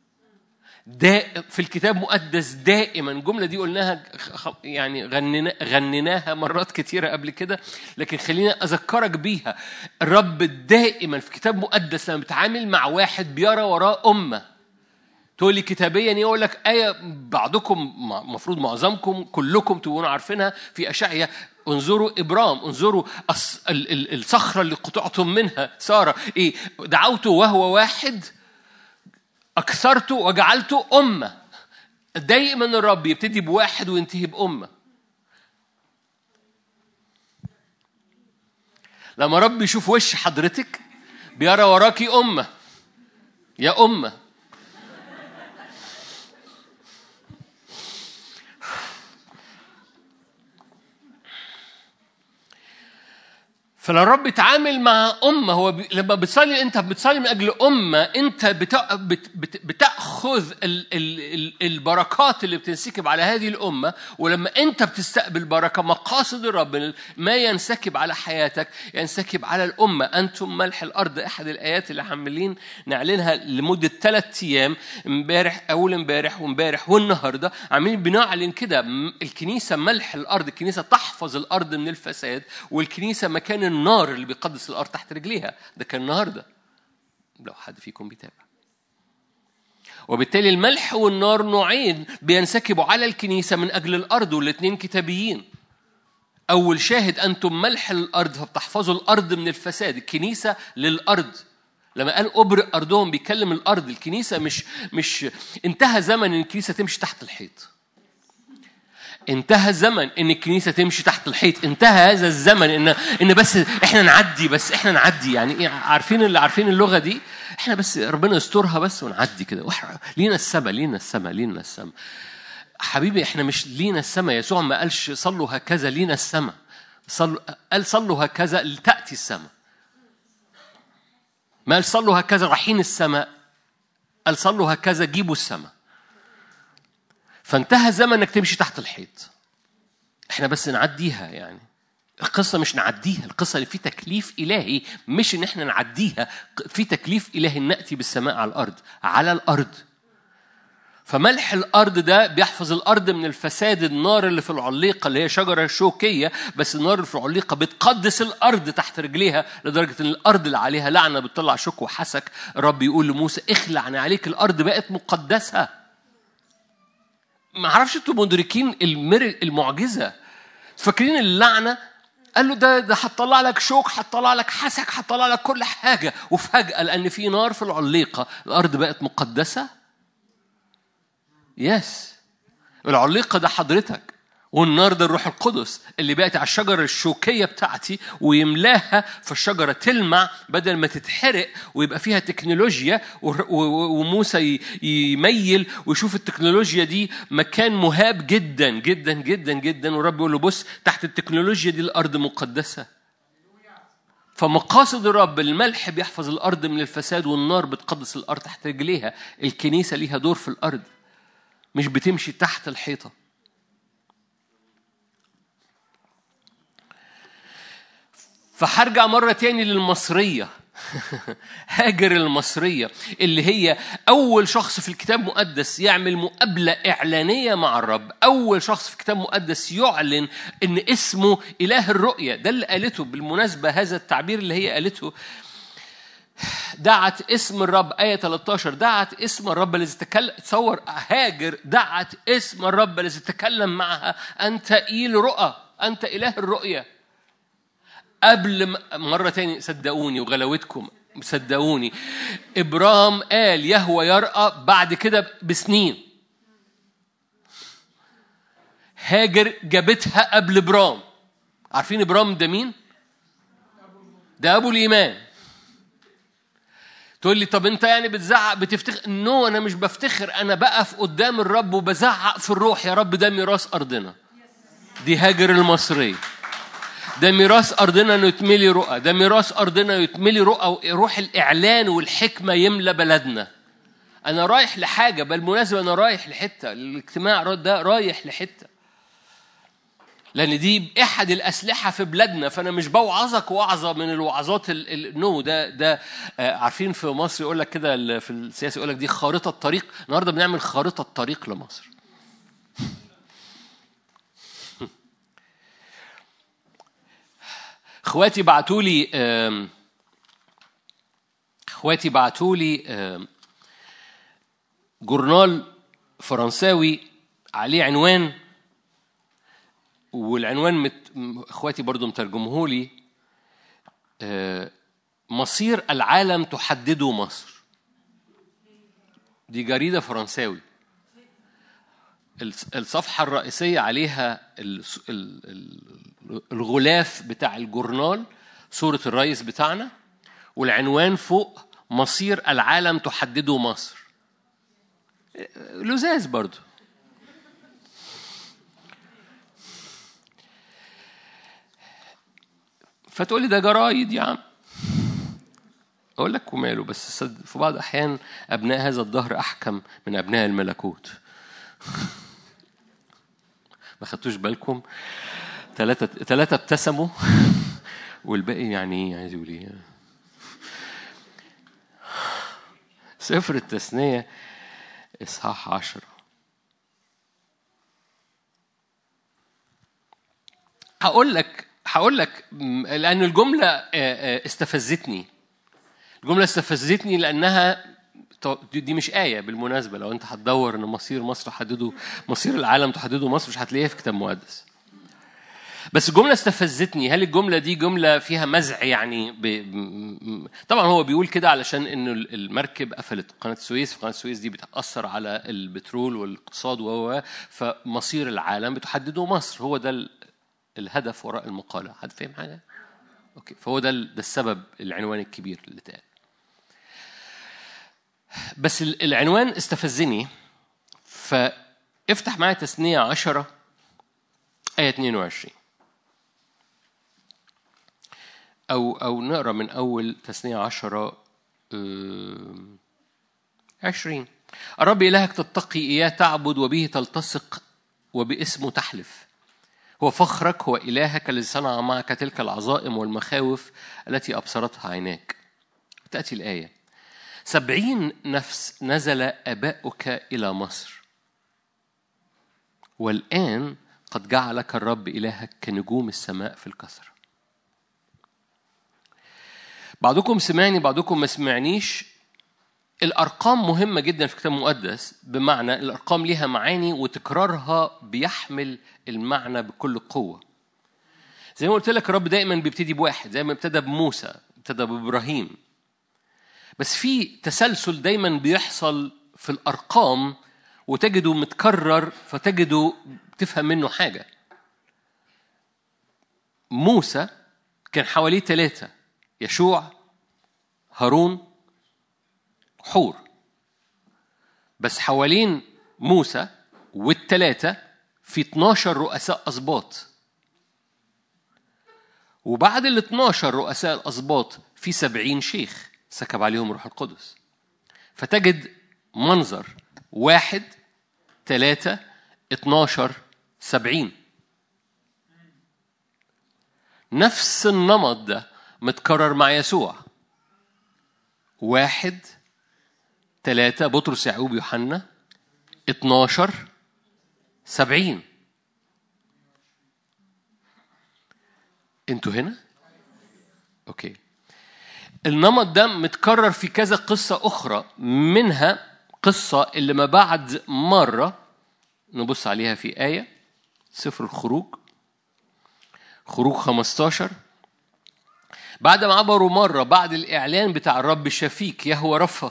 دا في الكتاب مقدس دائما. الجملة دي قلناها يعني غننا غنيناها مرات كتيرة قبل كده، لكن خلينا أذكرك بيها. الرب دائما في كتاب مقدس لما بيتعامل مع واحد بيرى وراء أمة. تقولي كتابيا يقول لك آية بعضكم مفروض معظمكم كلكم تبقوا عارفينها في أشعياء. انظروا إبرام، انظروا الصخرة اللي قطعتم منها سارة. إيه دعوته وهو واحد أكثرته وجعلته أمة. دايما الرب يبتدي بواحد وينتهي بأمة. لما رب يشوف وش حضرتك بيرى وراكي أمة. يا أمة فلما الرب يتعامل مع أمة هو بي... لما بتصلي أنت بتصلي من أجل أمة أنت بتا... بت... بت... بتأخذ ال... ال... البركات اللي بتنسكب على هذه الأمة. ولما أنت بتستقبل بركة مقاصد الرب ما ينسكب على حياتك ينسكب على الأمة. أنتم ملح الأرض. أحد الآيات اللي عاملين نعلنها لمدة ثلاثة أيام امبارح أول امبارح وامبارح والنهاردة عاملين بنعلن كده. الكنيسة ملح الأرض. الكنيسة تحفظ الأرض من الفساد، والكنيسة مكان النار اللي بيقدس الأرض تحت رجليها. ده كان النهاردة لو حد فيكم بيتابع. وبالتالي الملح والنار نوعين بينسكبوا على الكنيسة من أجل الأرض، والاثنين كتابيين. أول شاهد أنتم ملح الأرض فبتحفظوا الأرض من الفساد. الكنيسة للأرض. لما قال أبرئ أرضهم بيكلم الأرض. الكنيسة مش مش انتهى زمن إن الكنيسة تمشي تحت الحيط. انتهى الزمن ان الكنيسه تمشي تحت الحيط. انتهى هذا الزمن ان ان بس احنا نعدي بس احنا نعدي يعني عارفين اللي عارفين اللغه دي. احنا بس ربنا يسترها بس ونعدي كده. لينا السما لينا السما لينا السما. حبيبي احنا مش لينا السما. يسوع ما قالش صلوا هكذا لينا السما. صلوا قال صلوا هكذا لتأتي السما. ما قال صلوا هكذا رايحين السما. قال صلوا هكذا جيبوا السما. فانتهى الزمن انك تمشي تحت الحيط. احنا بس نعديها. يعني القصة مش نعديها. القصة اللي في تكليف إلهي مش ان احنا نعديها. في تكليف إلهي نأتي بالسماء على الأرض. على الأرض. فملح الأرض ده بيحفظ الأرض من الفساد. النار اللي في العليقة اللي هي شجرة شوكية، بس النار اللي في العليقة بتقدس الأرض تحت رجليها لدرجة ان الأرض اللي عليها لعنة بتطلع شوك وحسك. الرب يقول لموسى اخلع عن عليك الأرض بقت مقدسة. ما عرفش انتوا مدركين المعجزة. فاكرين اللعنة قال له ده ده هتطلع لك شوك، هتطلع لك حسك، هتطلع لك كل حاجة. وفجأة لأن في نار في العليقة الأرض بقت مقدسة. يس العليقة ده حضرتك والنار ده الروح القدس اللي بيأتي على الشجرة الشوكية بتاعتي ويملاها، فالشجرة تلمع بدل ما تتحرق، ويبقى فيها تكنولوجيا، وموسى يميل ويشوف التكنولوجيا دي مكان مهاب جدا جدا جدا جدا، والرب يقول له بص تحت التكنولوجيا دي الأرض مقدسة. فمقاصد الرب الملح بيحفظ الأرض من الفساد، والنار بتقدس الأرض تحت رجليها. الكنيسة ليها دور في الأرض، مش بتمشي تحت الحيطة. فهرجع مرة تاني للمصرية هاجر المصرية اللي هي أول شخص في الكتاب المقدس يعمل مقابلة إعلانية مع الرب، أول شخص في الكتاب المقدس يعلن إن اسمه إله الرؤية. ده اللي قالته بالمناسبة، هذا التعبير اللي هي قالته، دعت اسم الرب، آية ثلاثة عشر، دعت اسم الرب الذي تكلم. تصور هاجر دعت اسم الرب الذي تكلم معها، أنت إيل رؤى، أنت إله الرؤية. قبل مرة تاني صدقوني وغلاوتكم صدقوني، إبرام قال يهوى يرأى بعد كده بسنين. هاجر جابتها قبل إبرام. عارفين إبرام ده مين؟ ده أبو الإيمان. تقول لي طب أنت يعني بتزعق بتفتخر؟ نو، أنا مش بفتخر، أنا بقف قدام الرب وبزعق في الروح، يا رب ده ميراث أرضنا. دي هاجر المصرية. ده ميراث أرضنا إنه يتملي رؤى، ده ميراث أرضنا يتملي رؤى، وروح الإعلان والحكمة يملى بلدنا. أنا رايح لحاجة، بالمناسبة أنا رايح لحتة، الاجتماع ده رايح لحتة، لأن دي أحد الأسلحة في بلادنا. فأنا مش بوعظك وعظة من الوعظات النو ده ده عارفين في مصر يقول لك كده، في السياسة يقول لك دي خارطة طريق. النهاردة بنعمل خارطة طريق لمصر. اخواتي بعتولي اخواتي بعتولي جورنال فرنساوي عليه عنوان، والعنوان مت... اخواتي برضو مترجمهولي، مصير العالم تحدده مصر. دي جريدة فرنساوي. الصفحة الرئيسية عليها الغلاف بتاع الجورنال صورة الرئيس بتاعنا، والعنوان فوق مصير العالم تحدده مصر. لزاز برضو. فتقولي ده جرايد يا عم، أقول لك وماله، بس في بعض أحيان أبناء هذا الدهر أحكم من أبناء الملكوت. ما خدتوش بالكم؟ ثلاثة ثلاثة ابتسموا والباقي يعني عايز يقول ايه؟ سفر التثنية إصحاح عشرة. هقول لك هقول لك لأن الجملة استفزتني. الجملة استفزتني لأنها دي مش آية بالمناسبة. لو أنت هتدور إن مصير مصر حدده، مصير العالم تحدده مصر، مش هتلاقيها في كتاب مقدس. بس الجملة استفزتني. هل الجملة دي جملة فيها مزع يعني ب... طبعا هو بيقول كده علشان إنه المركب قفلت قناة السويس، قناة السويس دي بتأثر على البترول والاقتصاد و فمصير العالم بتحدده مصر. هو ده الهدف وراء المقالة. حد فهم حاجة؟ أوكي. فهو ده ده السبب، العنوان الكبير اللي اتقال. بس العنوان استفزني، فافتح معايا تثنية عشرة آية اثنين وعشرين، أو أو نقرأ من أول تثنية عشرة عشرين. الرب إلهك تتقي إياه تعبد، وبه تلتصق، وباسمه تحلف. هو فخرك، هو إلهك الذي صنع معك تلك العظائم والمخاوف التي أبصرتها عيناك. تأتي الآية: سبعين نفس نزل آباؤك إلى مصر، والآن قد جعلك الرب إلهك كنجوم السماء في الكثرة. بعضكم سمعني بعضكم ما سمعنيش. الأرقام مهمة جدا في الكتاب المقدس، بمعنى الأرقام لها معاني وتكرارها بيحمل المعنى بكل قوة. زي ما قلت لك الرب دائما بيبتدي بواحد، زي ما ابتدى بموسى، ابتدى بإبراهيم. بس في تسلسل دايما بيحصل في الأرقام، وتجده متكرر فتجده تفهم منه حاجة. موسى كان حواليه ثلاثة، يشوع، هارون، حور. بس حوالين موسى والثلاثة في اتناشر رؤساء أسباط، وبعد ال اتناشر رؤساء الأسباط في سبعين شيخ سكب عليهم روح القدس. فتجد منظر واحد، ثلاثة، اتناشر، سبعين. نفس النمط ده متكرر مع يسوع. واحد، ثلاثة، بطرس، يعقوب، يوحنا، اتناشر، سبعين. انتوا هنا؟ اوكي. النمط ده متكرر في كذا قصة أخرى، منها قصة اللي ما بعد مرة نبص عليها في آية سفر الخروج، خروج خمستاشر. بعد ما عبروا مرة بعد الإعلان بتاع الرب الشفيك يهوه رفا،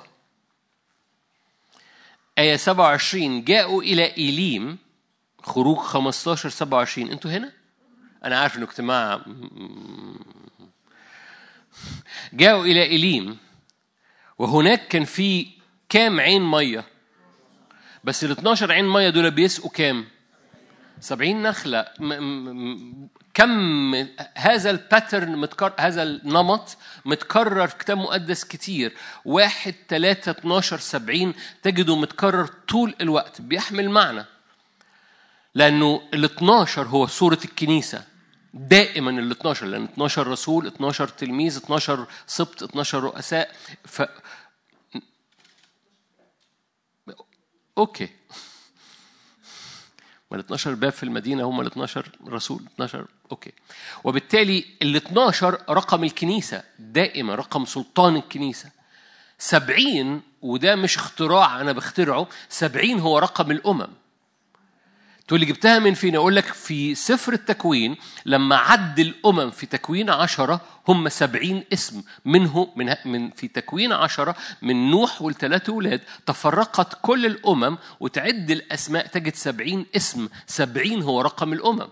آية سبعة وعشرين، جاءوا إلى إيليم. خروج خمستاشر سبعة وعشرين. انتوا هنا؟ أنا عارف إنه اجتماع. جاءوا إلى إيليم، وهناك كان في كام عين مية، بس ال اتناشر عين مية دول بيسقوا كام؟ سبعين نخلة. م- م- كم هذا الباترن متكرر، هذا النمط متكرر في كتاب مقدس كتير. واحد، ثلاثة، اتناشر، سبعين، تجده متكرر طول الوقت، بيحمل معنى، لأنه ال اتناشر هو صورة الكنيسة دائما. ال اتناشر لأن اتناشر رسول، اتناشر تلميذ، اتناشر سبط، اتناشر رؤساء. ف أوكي، ما ال اتناشر باب في المدينة هم ال اتناشر رسول، اتناشر. أوكي. وبالتالي ال اتناشر رقم الكنيسة دائما، رقم سلطان الكنيسة. سبعين، وده مش اختراع أنا بخترعه، سبعين هو رقم الأمم. تقول لي جبتها من فين؟ أقول لك في سفر التكوين لما عد الأمم في تكوين عشرة هم سبعين اسم. منه من, من في تكوين عشرة من نوح والثلاثة أولاد تفرقت كل الأمم، وتعد الأسماء تجد سبعين اسم. سبعين هو رقم الأمم.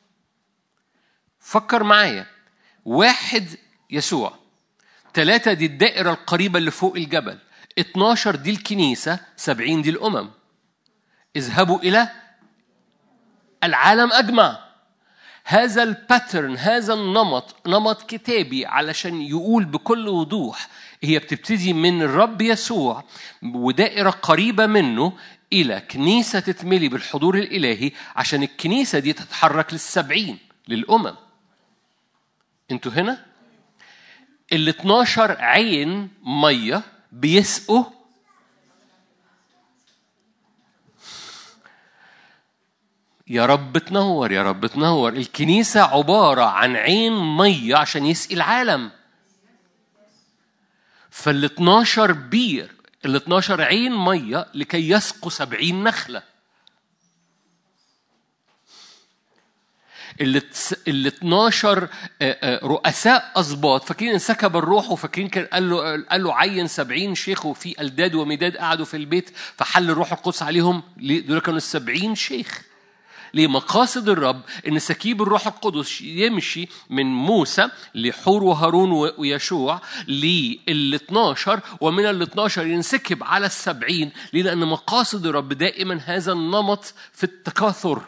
فكر معايا. واحد يسوع، ثلاثة دي الدائرة القريبة اللي فوق الجبل، اتناشر دي الكنيسة، سبعين دي الأمم. اذهبوا إلى العالم أجمع. هذا الباترن، هذا النمط، نمط كتابي علشان يقول بكل وضوح هي بتبتدي من الرب يسوع ودائرة قريبة منه إلى كنيسة تتملي بالحضور الإلهي، عشان الكنيسة دي تتحرك للسبعين، للأمم. انتوا هنا؟ ال اتناشر عين مية بيسقوا يا رب تنور، يا رب تنور. الكنيسة عبارة عن عين مية عشان يسقي العالم. فال اتناشر بير، ال اتناشر عين مية لكي يسقوا سبعين نخلة. ال اتناشر رؤساء أسباط، فاكرين انسكب الروح، وفاكرين كان قال له قال له عين سبعين شيخ، وفي ألداد ومداد قعدوا في البيت فحل الروح القدس عليهم. دول كانوا السبعين شيخ. ليه؟ مقاصد الرب إن سكيب الروح القدس يمشي من موسى لحور وهارون ويشوع لل اتناشر، ومن ال اتناشر ينسكب على السبعين. ليه؟ لأن مقاصد الرب دائما هذا النمط في التكاثر.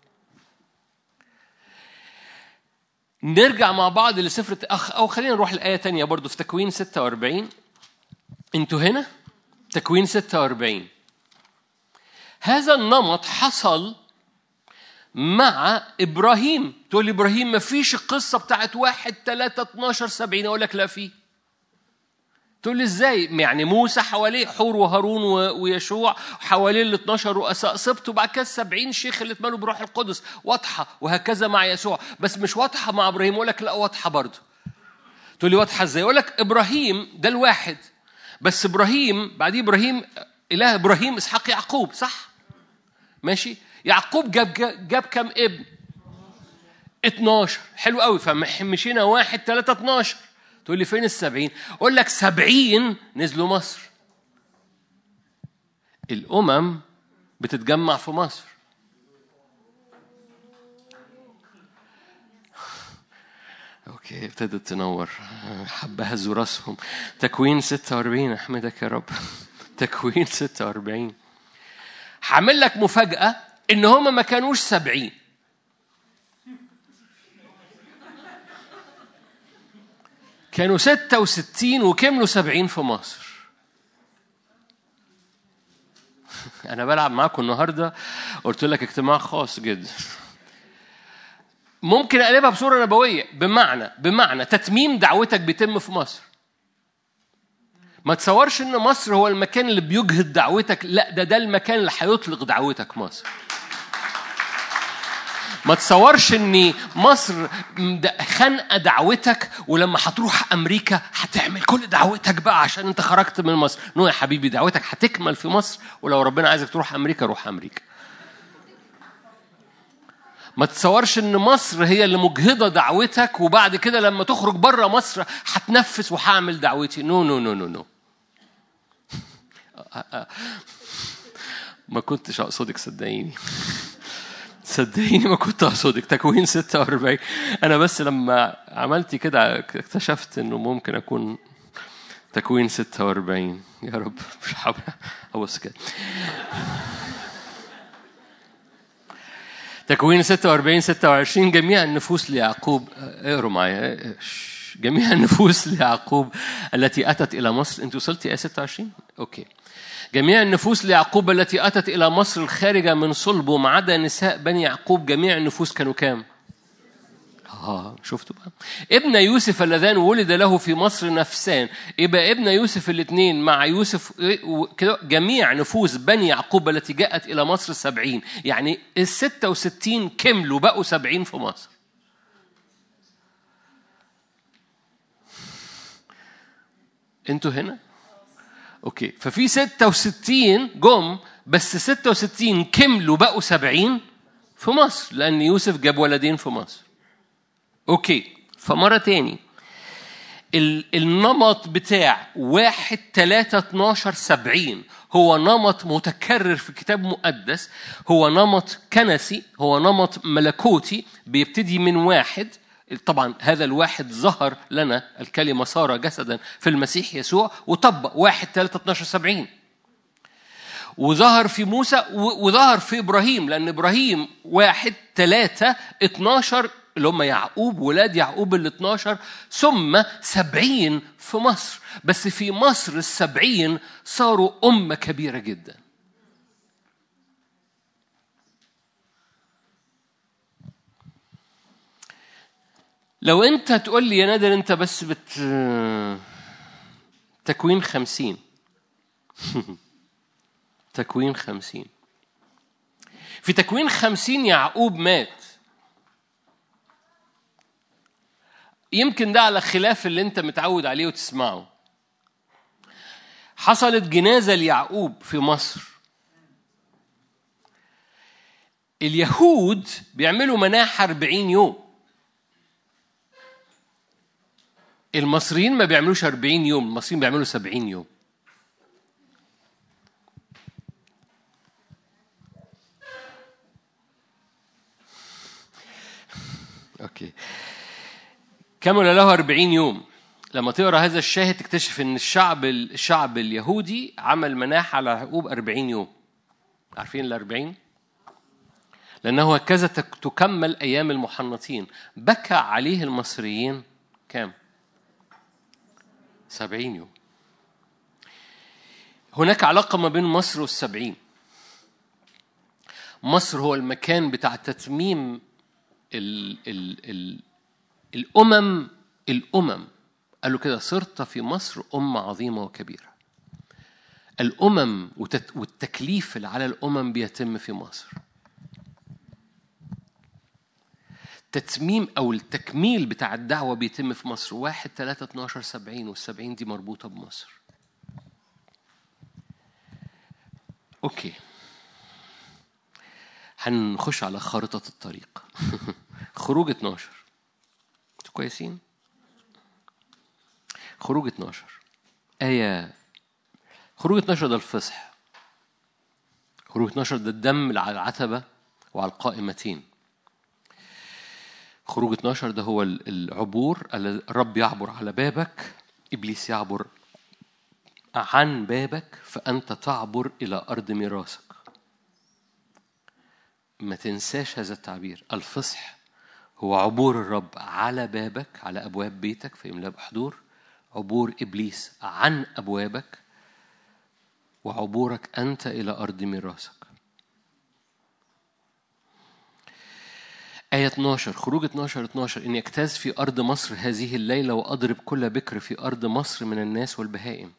نرجع مع بعض لسفر أخ أو خلينا نروح الآية تانية برضو في تكوين ستة وأربعين. انتوا هنا؟ تكوين ستة وأربعين. هذا النمط حصل مع إبراهيم. تقول لي إبراهيم ما فيش القصة بتاعت واحد ثلاثة اتناشر سبعين. أقول لك لا فيه. تقول لي إزاي؟ يعني موسى حواليه حور وهارون ويشوع، حواليه ال اتناشر رؤساء سبط، وبعد كده سبعين شيخ اللي اتملوا بروح القدس. واضحة. وهكذا مع يسوع، بس مش واضحة مع إبراهيم. أقول لك لا واضحة برضو. تقول لي واضحة إزاي؟ أقول لك إبراهيم ده الواحد، بس إبراهيم بعديه إبراهيم إله إبراهيم إسحاق يعقوب، صح؟ ماشي. يعقوب جاب جاب كم ابن؟ اتناشر. حلو قوي. فمشينا واحد ثلاثة اتناشر. تقول لي فين السبعين؟ أقول لك سبعين نزلوا مصر. الأمم بتتجمع في مصر. اوكي ابتدت تنور، حبة هزوا راسهم. تكوين ستة وأربعين، احمدك يا رب. تكوين ستة وأربعين. هعمل لك مفاجأة ان هما ما كانوش سبعين، كانوا ستة وستين وكملوا سبعين في مصر. أنا بلعب معاكم النهاردة، قلت لك اجتماع خاص جدا. ممكن أقلبها بصورة نبوية، بمعنى بمعنى تتميم دعوتك بيتم في مصر. ما تصورش إن مصر هو المكان اللي بيجهد دعوتك، لا ده ده المكان اللي هيطلق دعوتك مصر. ما تصورش إن مصر خنقة دعوتك ولما هتروح أمريكا هتعمل كل دعوتك بقى عشان أنت خرجت من مصر. نو يا حبيبي، دعوتك هتكمل في مصر، ولو ربنا عايزك تروح أمريكا روح أمريكا. ما تصورش إن مصر هي اللي مجهدة دعوتك وبعد كده لما تخرج برا مصر هتنفس وهعمل دعوتي. نو نو نو نو نو ما كنتش أقصدك، صدقيني صدقيني ما كنت أقصدك. تكوين ستة وأربعين، أنا بس لما عملتي كده اكتشفت إنه ممكن أكون تكوين ستة وأربعين. يا رب مش حابة أبص كده. تكوين ستة وأربعين ستة وعشرين. جميع النفوس ليعقوب، اقروا معايا، جميع النفوس ليعقوب التي أتت إلى مصر. أنت وصلتي آية ستة وعشرين؟ أوكي. جميع النفوس ليعقوب التي أتت إلى مصر الخارجة من صلبه ما عدا نساء بني يعقوب. جميع النفوس كانوا كام؟ آه شفتوا بقى؟ ابن يوسف اللذان ولد له في مصر نفسان. يبقى ابن يوسف الاثنين مع يوسف كده. جميع نفوس بني يعقوب التي جاءت إلى مصر سبعين، يعني الستة وستين كملوا بقوا سبعين في مصر. انتوا هنا؟ اوكي، ففي ستة وستين جم، بس ستة وستين كملوا بقوا سبعين في مصر لأن يوسف جاب ولدين في مصر. اوكي، فمرة تاني النمط بتاع واحد تلاتة اتناشر سبعين هو نمط متكرر في كتاب مقدس، هو نمط كنسي، هو نمط ملكوتي بيبتدي من واحد. طبعا هذا الواحد ظهر لنا، الكلمة صار جسدا في المسيح يسوع، وطبق واحد ثلاثة اتناشر سبعين، وظهر في موسى وظهر في إبراهيم، لأن إبراهيم واحد ثلاثة اتناشر اللي هم يعقوب، ولاد يعقوب ال اتناشر، ثم سبعين في مصر. بس في مصر السبعين صاروا أمة كبيرة جدا. لو أنت تقول لي يا نادر أنت بس بت تكوين خمسين تكوين خمسين في تكوين خمسين يعقوب مات. يمكن ده على خلاف اللي أنت متعود عليه وتسمعه. حصلت جنازة ليعقوب في مصر. اليهود بيعملوا مناحة أربعين يوم، المصريين ما بيعملوش أربعين يوم، المصريين بيعملوا سبعين يوم. أوكي، كمل له أربعين يوم. لما تقرأ هذا الشاهد تكتشف أن الشعب الشعب اليهودي عمل مناحة على يعقوب أربعين يوم. عارفين الأربعين؟ لأنه هكذا تكمل أيام المحنطين. بكى عليه المصريين كام؟ سبعين يوم. هناك علاقة ما بين مصر والسبعين. مصر هو المكان بتاع تتميم ال ال ال الأمم الأمم قالوا كده: صرت في مصر أمة عظيمة وكبيرة. الأمم والتكليف اللي على الأمم بيتم في مصر. تتميم أو التكميل بتاع الدعوة بيتم في مصر. واحد ثلاثة اتناشر سبعين، والسبعين دي مربوطة بمصر. أوكي، هنخش على خارطة الطريق. خروج اتناشر، كويسين؟ خروج اتناشر آية. خروج اتناشر ده الفصح. خروج اتناشر ده الدم على العتبة وعلى القائمتين. خروج اتناشر ده هو العبور، الرب يعبر على بابك، إبليس يعبر عن بابك، فأنت تعبر إلى أرض ميراثك. ما تنساش هذا التعبير. الفصح هو عبور الرب على بابك، على أبواب بيتك فيملأ بحضور، عبور إبليس عن أبوابك، وعبورك أنت إلى أرض ميراثك. آية اتناشر، خروج اتناشر اتناشر، إني أجتاز في أرض مصر هذه الليلة وأضرب كل بكر في أرض مصر من الناس والبهائم.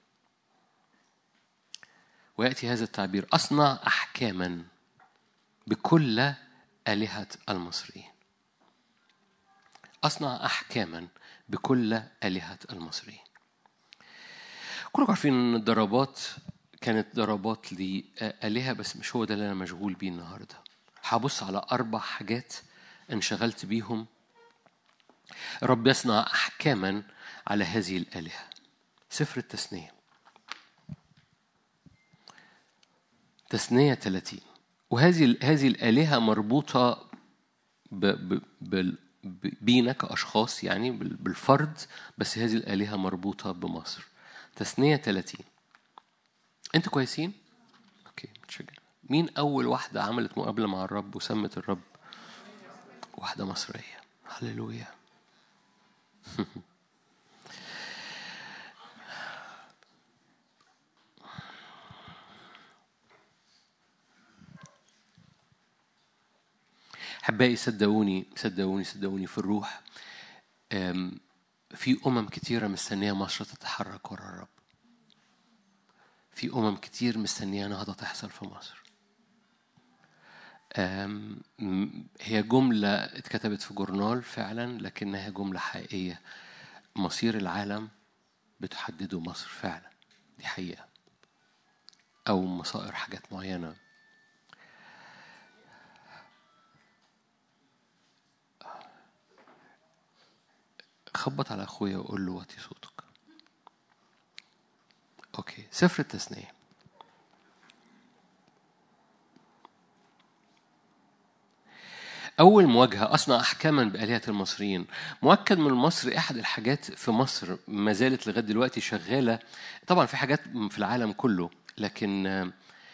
ويأتي هذا التعبير: أصنع أحكاما بكل آلهة المصريين. أصنع أحكاما بكل آلهة المصريين. كلكم عارفين إن الضربات كانت ضربات لآلهة، بس مش هو ده اللي أنا مشغول بيه النهاردة. هبص على أربع حاجات انشغلت بيهم. رب يصنع أحكاما على هذه الآلهة. سفر التثنية، تثنية ثلاثين. وهذه هذه الآلهة مربوطة ب ب ب بينا كأشخاص، يعني بالفرد، بس هذه الآلهة مربوطة بمصر. تثنية ثلاثين. أنتوا كويسين؟ أوكي، متشكر. مين أول واحدة عملت مقابلة مع الرب وسمت الرب؟ واحدة مصرية. هللويا. أحبائي، صدقوني صدقوني صدقوني في الروح، في أمم كتيرة مستنية مصر تتحرك ورا الرب. في أمم كتير مستنية نهضة تحصل في مصر. هي جملة اتكتبت في جورنال فعلا، لكنها جملة حقيقية. مصير العالم بتحدده مصر فعلا، دي حقيقة، أو مصائر حاجات معينة. خبط على أخويا وقول له وطي صوتك. أوكي، سفر التثنية. أول مواجهة: أصنع أحكاما بآلهة المصريين. مؤكد من المصري أحد الحاجات في مصر ما زالت لغاية دلوقتي شغالة. طبعا في حاجات في العالم كله، لكن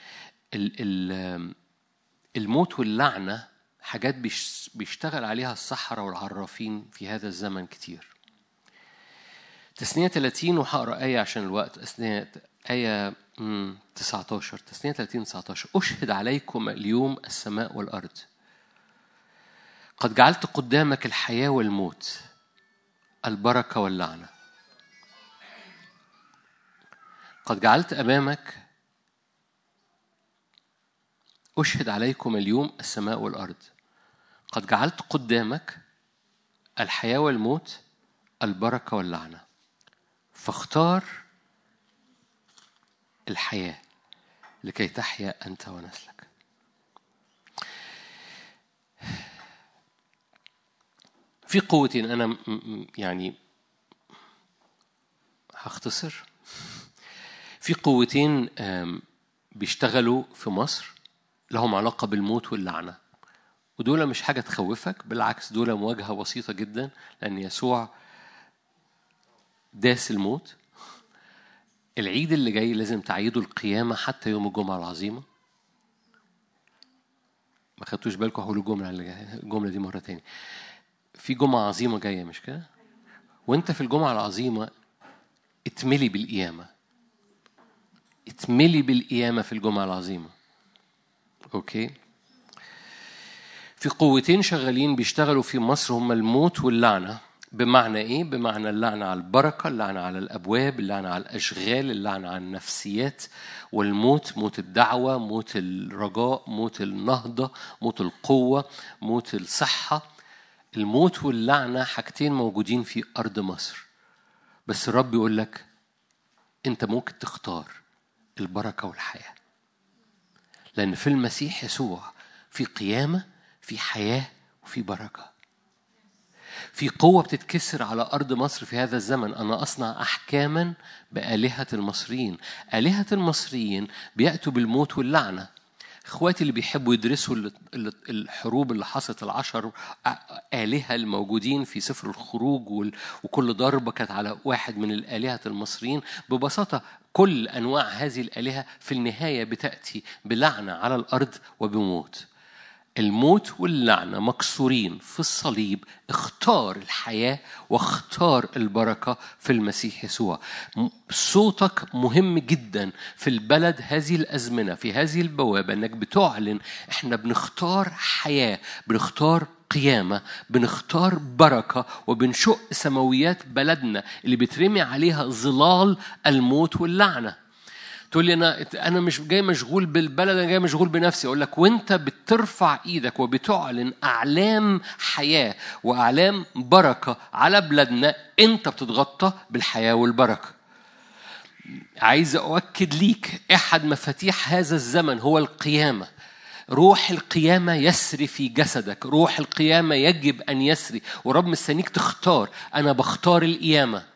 الموت واللعنة حاجات بيشتغل عليها السحرة والعرافين في هذا الزمن كتير. تثنية ثلاثين، وهقرأ آية عشان الوقت. تثنية آية تسعة عشر، تثنية ثلاثين تسعة عشر. أشهد عليكم اليوم السماء والأرض، قد جعلت قدامك الحياة والموت، البركة واللعنة. قد جعلت أمامك، أشهد عليكم اليوم السماء والأرض، قد جعلت قدامك الحياة والموت، البركة واللعنة، فاختار الحياة لكي تحيا أنت ونسلك. في قوتين، أنا يعني هختصر. في قوتين بيشتغلوا في مصر لهم علاقة بالموت واللعنة، ودول مش حاجة تخوفك، بالعكس دول مواجهة بسيطة جدا، لأن يسوع داس الموت. العيد اللي جاي لازم تعيدوا القيامة حتى يوم الجمعة العظيمة. ما خدتوش بالكم؟ هقول الجملة اللي جاية، الجملة دي مرة تاني. في جمعة عظيمة جاية، مش كده؟ وانت في الجمعة العظيمة اتملي بالقيامة، اتملي بالقيامة في الجمعة العظيمة. اوكي؟ في قوتين شغالين بيشتغلوا في مصر، هم الموت واللعنة. بمعنى ايه؟ بمعنى اللعنة على البركة، اللعنة على الأبواب، اللعنة على الأشغال، اللعنة على النفسيات. والموت، موت الدعوة، موت الرجاء، موت النهضة، موت القوة، موت الصحة. الموت واللعنة حاجتين موجودين في أرض مصر، بس الرب يقول لك أنت ممكن تختار البركة والحياة، لأن في المسيح يسوع في قيامة، في حياة، وفي بركة. في قوة بتتكسر على أرض مصر في هذا الزمن. أنا أصنع أحكاما بآلهة المصريين. آلهة المصريين بيأتوا بالموت واللعنة. اخواتي اللي بيحبوا يدرسوا الحروب اللي حصلت، العشر آلهة الموجودين في سفر الخروج، وكل ضربة كانت على واحد من الآلهة المصريين، ببساطة كل أنواع هذه الآلهة في النهاية بتأتي بلعنة على الأرض وبموت. الموت واللعنة مكسورين في الصليب. اختار الحياة واختار البركة في المسيح يسوع. صوتك مهم جدا في البلد هذه الأزمنة، في هذه البوابة، أنك بتعلن احنا بنختار حياة، بنختار قيامة، بنختار بركة، وبنشق سماويات بلدنا اللي بترمي عليها ظلال الموت واللعنة. تقول لي أنا أنا مش جاي مشغول بالبلد، أنا جاي مشغول بنفسي. أقول لك وأنت بترفع إيدك وبتعلن أعلام حياة وأعلام بركة على بلادنا، أنت بتتغطى بالحياة والبركة. عايز أؤكد ليك أحد مفاتيح هذا الزمن هو القيامة. روح القيامة يسري في جسدك، روح القيامة يجب أن يسري، ورب مستنيك تختار. أنا بختار القيامة.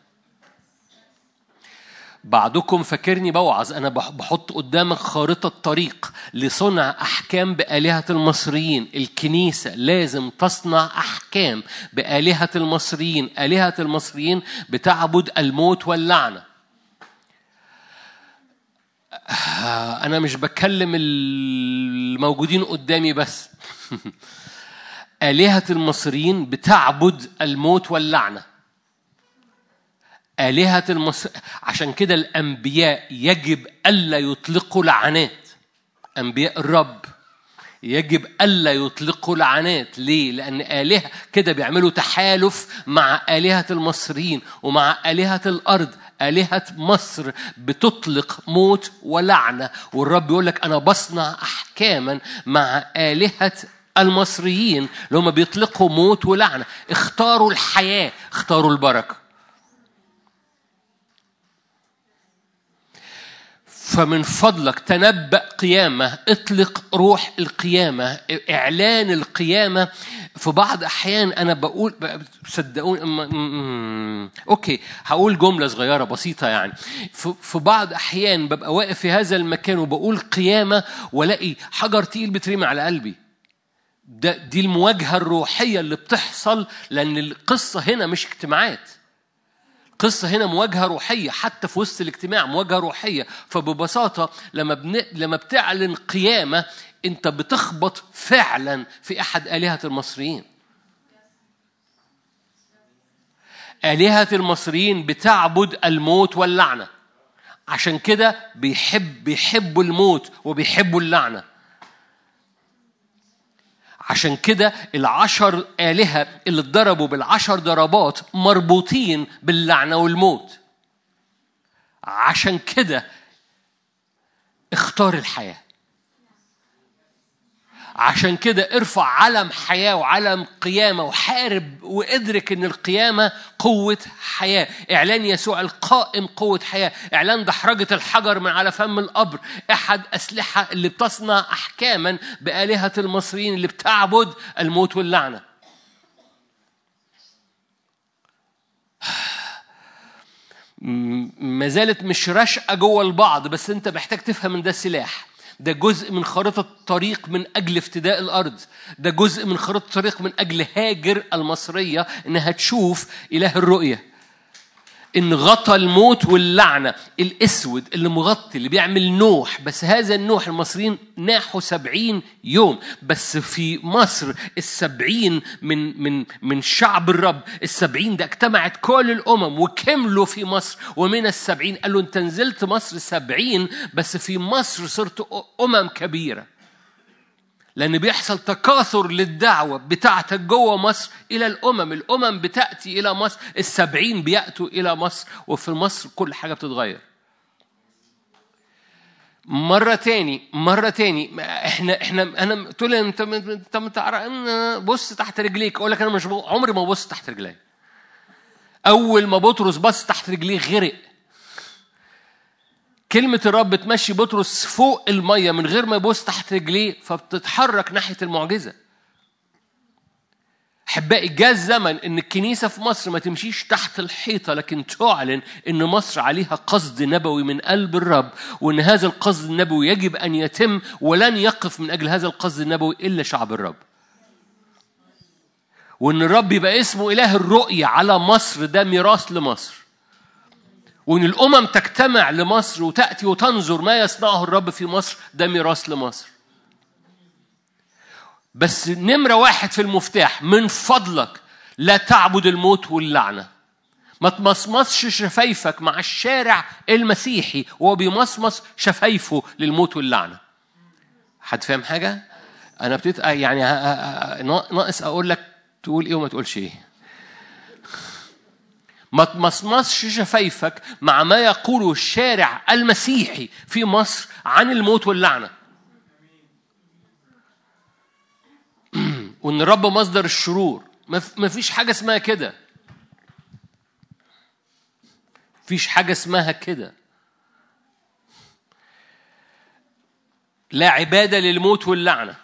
بعضكم فاكرني بوعظ، أنا بحط قدامك خارطة طريق لصنع أحكام بآلهة المصريين. الكنيسة لازم تصنع أحكام بآلهة المصريين. آلهة المصريين بتعبد الموت واللعنة. أنا مش بكلم الموجودين قدامي بس. آلهة المصريين بتعبد الموت واللعنة. آلهة المصر. عشان كده الأنبياء يجب ألا يطلقوا لعنات. أنبياء الرب يجب ألا يطلقوا لعنات. ليه؟ لأن آلهة كده بيعملوا تحالف مع آلهة المصريين ومع آلهة الأرض. آلهة مصر بتطلق موت ولعنة، والرب يقول لك أنا بصنع أحكاما مع آلهة المصريين لما بيطلقوا موت ولعنة. اختاروا الحياة، اختاروا البركة. فمن فضلك تنبأ قيامة، اطلق روح القيامة، إعلان القيامة. في بعض أحيان أنا بقول صدقوني أوكي هقول جملة صغيرة بسيطة يعني. في بعض أحيان ببقى واقف في هذا المكان وبقول قيامة ولاقي حجر تقيل بترمي على قلبي. ده دي المواجهة الروحية اللي بتحصل، لأن القصة هنا مش اجتماعات. قصة هنا مواجهة روحية، حتى في وسط الاجتماع مواجهة روحية. فببساطة لما بن... لما بتعلن قيامة أنت بتخبط فعلا في أحد آلهة المصريين. آلهة المصريين بتعبد الموت واللعنة، عشان كده بيحب بيحبوا الموت وبيحبوا اللعنة. عشان كده العشر آلهة اللي اتضربوا بالعشر ضربات مربوطين باللعنة والموت. عشان كده اختار الحياة. عشان كده ارفع علم حياة وعلم قيامة وحارب وادرك ان القيامة قوة حياة. اعلان يسوع القائم قوة حياة. اعلان دحرجة الحجر من على فم القبر احد اسلحة اللي بتصنع احكاما بآلهة المصريين اللي بتعبد الموت واللعنة. ما زالت مش رشقة جوه البعض، بس انت محتاج تفهم ان ده سلاح. ده جزء من خريطة الطريق من أجل افتداء الأرض. ده جزء من خريطة الطريق من أجل هاجر المصرية إنها تشوف إله الرؤية. إن غطى الموت واللعنة الأسود اللي مغطي اللي بيعمل نوح. بس هذا النوح المصريين ناحوا سبعين يوم. بس في مصر السبعين من من من شعب الرب السبعين ده اجتمعت كل الأمم وكملوا في مصر. ومن السبعين قالوا أنت نزلت مصر سبعين، بس في مصر صرت أمم كبيرة. لأن بيحصل تكاثر للدعوة بتاعتك جوه مصر إلى الأمم. الأمم بتأتي إلى مصر، السبعين بيأتوا إلى مصر، وفي مصر كل حاجة بتتغير. مرة تاني مرة تاني إحنا إحنا أنا تقول لي أنت أنت متعرف بص تحت رجليك. أقول لك أنا مش عمري ما ببص تحت رجلي. أول ما بطرس بص تحت رجليه غرق. كلمة الرب بتمشي بطرس فوق المية من غير ما يبص تحت رجليه، فبتتحرك ناحية المعجزة. أحبائي، جاء الزمن إن الكنيسة في مصر ما تمشيش تحت الحيطة، لكن تعلن إن مصر عليها قصد نبوي من قلب الرب، وإن هذا القصد النبوي يجب أن يتم، ولن يقف من أجل هذا القصد النبوي إلا شعب الرب. وإن الرب يبقى اسمه إله الرؤية على مصر، ده ميراث لمصر. وإن الأمم تجتمع لمصر وتأتي وتنظر ما يصنعه الرب في مصر، ده ميراث لمصر. بس نمرة واحد في المفتاح، من فضلك لا تعبد الموت واللعنة. ما تمصمصش شفايفك مع الشارع المسيحي وهو بيمصمص شفايفه للموت واللعنة. حد فاهم حاجة؟ أنا ابتديت يعني ناقص أقول لك تقول إيه وما تقولش إيه. ما تمصمصش شفايفك مع ما يقوله الشارع المسيحي في مصر عن الموت واللعنة، وإن الرب مصدر الشرور. ما فيش حاجة اسمها كده، فيش حاجة اسمها كده. لا عبادة للموت واللعنة.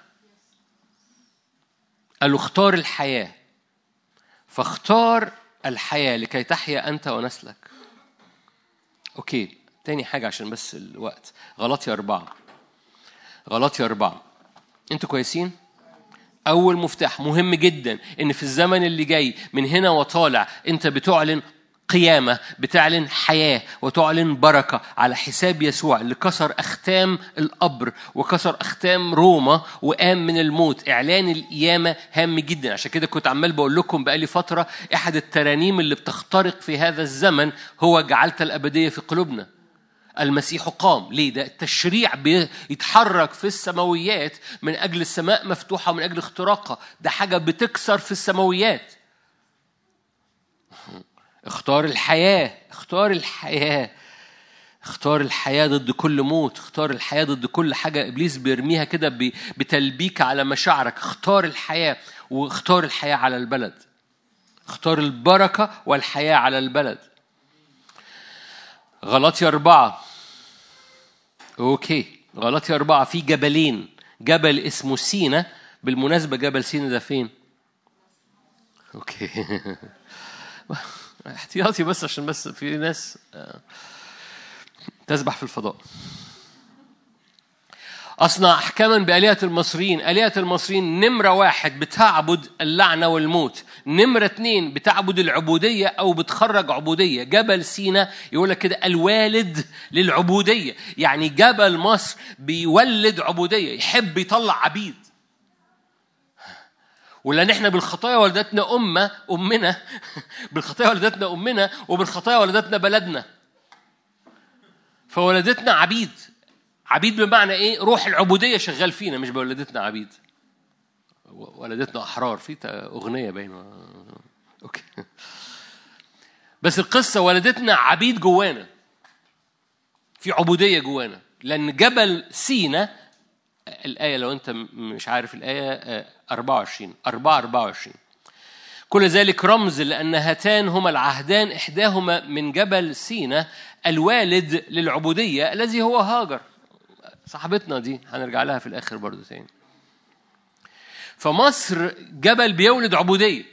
قالوا اختار الحياة، فاختار الحياة لكي تحيا أنت ونسلك. أوكي، تاني حاجة عشان بس الوقت. غلطي أربعة، غلطي أربعة. أنتوا كويسين؟ أول مفتاح مهم جدا، إن في الزمن اللي جاي من هنا وطالع أنت بتعلن قيامة، بتعلن حياة، وتعلن بركة على حساب يسوع اللي كسر أختام القبر وكسر أختام روما وقام من الموت. إعلان القيامة هام جدا. عشان كده كنت عمال بقول لكم بقالي فترة، أحد الترانيم اللي بتخترق في هذا الزمن هو جعلت الأبدية في قلوبنا. المسيح قام. ليه؟ ده التشريع بيتحرك في السماويات من أجل السماء مفتوحة ومن أجل اختراقها. ده حاجة بتكسر في السماويات. اختار الحياة، اختار الحياة، اختار الحياة ضد كل موت، اختار الحياة ضد كل حاجة إبليس بيرميها كده بتلبيك على مشاعرك. اختار الحياة، واختار الحياة على البلد. اختار البركة والحياة على البلد. غلطي أربعة. أوكي، غلطي أربعة في جبلين. جبل اسمه سينا. بالمناسبة جبل سينا ده فين؟ أوكي احتياطي بس عشان بس في ناس تسبح في الفضاء. أصنع أحكاما بآلهة المصريين. آلهة المصريين نمرة واحد بتعبد اللعنة والموت. نمرة اتنين بتعبد العبودية أو بتخرج عبودية. جبل سينا يقولك كده الوالد للعبودية، يعني جبل مصر بيولد عبودية، يحب يطلع عبيد. ولأن احنا بالخطايا ولدتنا أمة أمنا بالخطايا ولدتنا أمنا وبالخطايا ولدتنا بلدنا، فولدتنا عبيد. عبيد بمعنى إيه؟ روح العبودية شغال فينا، مش بولدتنا عبيد، ولدتنا أحرار. في أغنية باينة أوكي. بس القصة ولدتنا عبيد جوانا، في عبودية جوانا. لأن جبل سينا، الآية لو أنت مش عارف الآية أربعة وعشرين أربعة أربعة وعشرين، كل ذلك رمز لأن هاتان هما العهدان إحداهما من جبل سينا الوالد للعبودية الذي هو هاجر صاحبتنا دي، هنرجع لها في الآخر برضو تاني. فمصر جبل بيولد عبودية.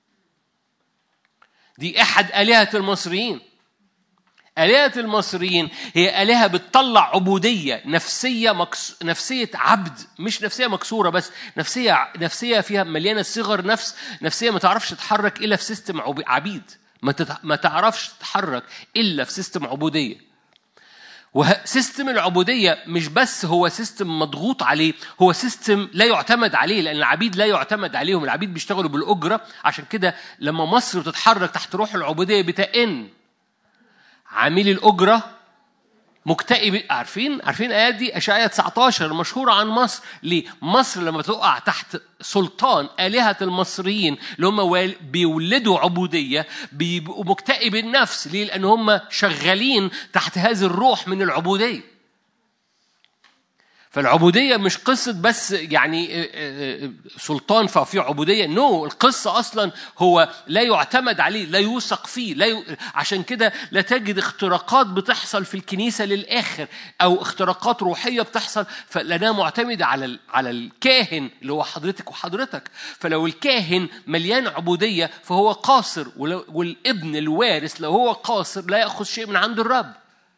دي أحد آلهة المصريين. آلهة المصريين هي آلهة بتطلع عبودية نفسية، مكس... نفسية عبد، مش نفسية مكسورة بس، نفسية نفسية فيها مليانة صغر نفس، نفسية ما تعرفش تتحرك إلا في سيستم عبيد، ما, تت... ما تعرفش تتحرك إلا في سيستم عبودية. وسيستم العبودية مش بس هو سيستم مضغوط عليه، هو سيستم لا يعتمد عليه، لأن العبيد لا يعتمد عليهم. العبيد بيشتغلوا بالأجرة. عشان كده لما مصر بتتحرك تحت روح العبودية بتأن عامل الأجرة مكتئب. عارفين عارفين آيات دي أشعياء تسعة عشر المشهورة عن مصر. ليه؟ مصر لما تقع تحت سلطان آلهة المصريين اللي هم بيولدوا عبودية بيبقوا مكتئب النفس. ليه؟ لأن هم شغالين تحت هذه الروح من العبودية. فالعبودية مش قصة بس يعني سلطان ففي عبودية، نو no. القصة أصلا هو لا يعتمد عليه، لا يوثق فيه، لا ي... عشان كده لا تجد اختراقات بتحصل في الكنيسة للآخر أو اختراقات روحية بتحصل، فلأنها معتمدة على ال... على الكاهن اللي هو حضرتك وحضرتك. فلو الكاهن مليان عبودية فهو قاصر، ولو... والابن الوارث لو هو قاصر لا يأخذ شيء من عند الرب.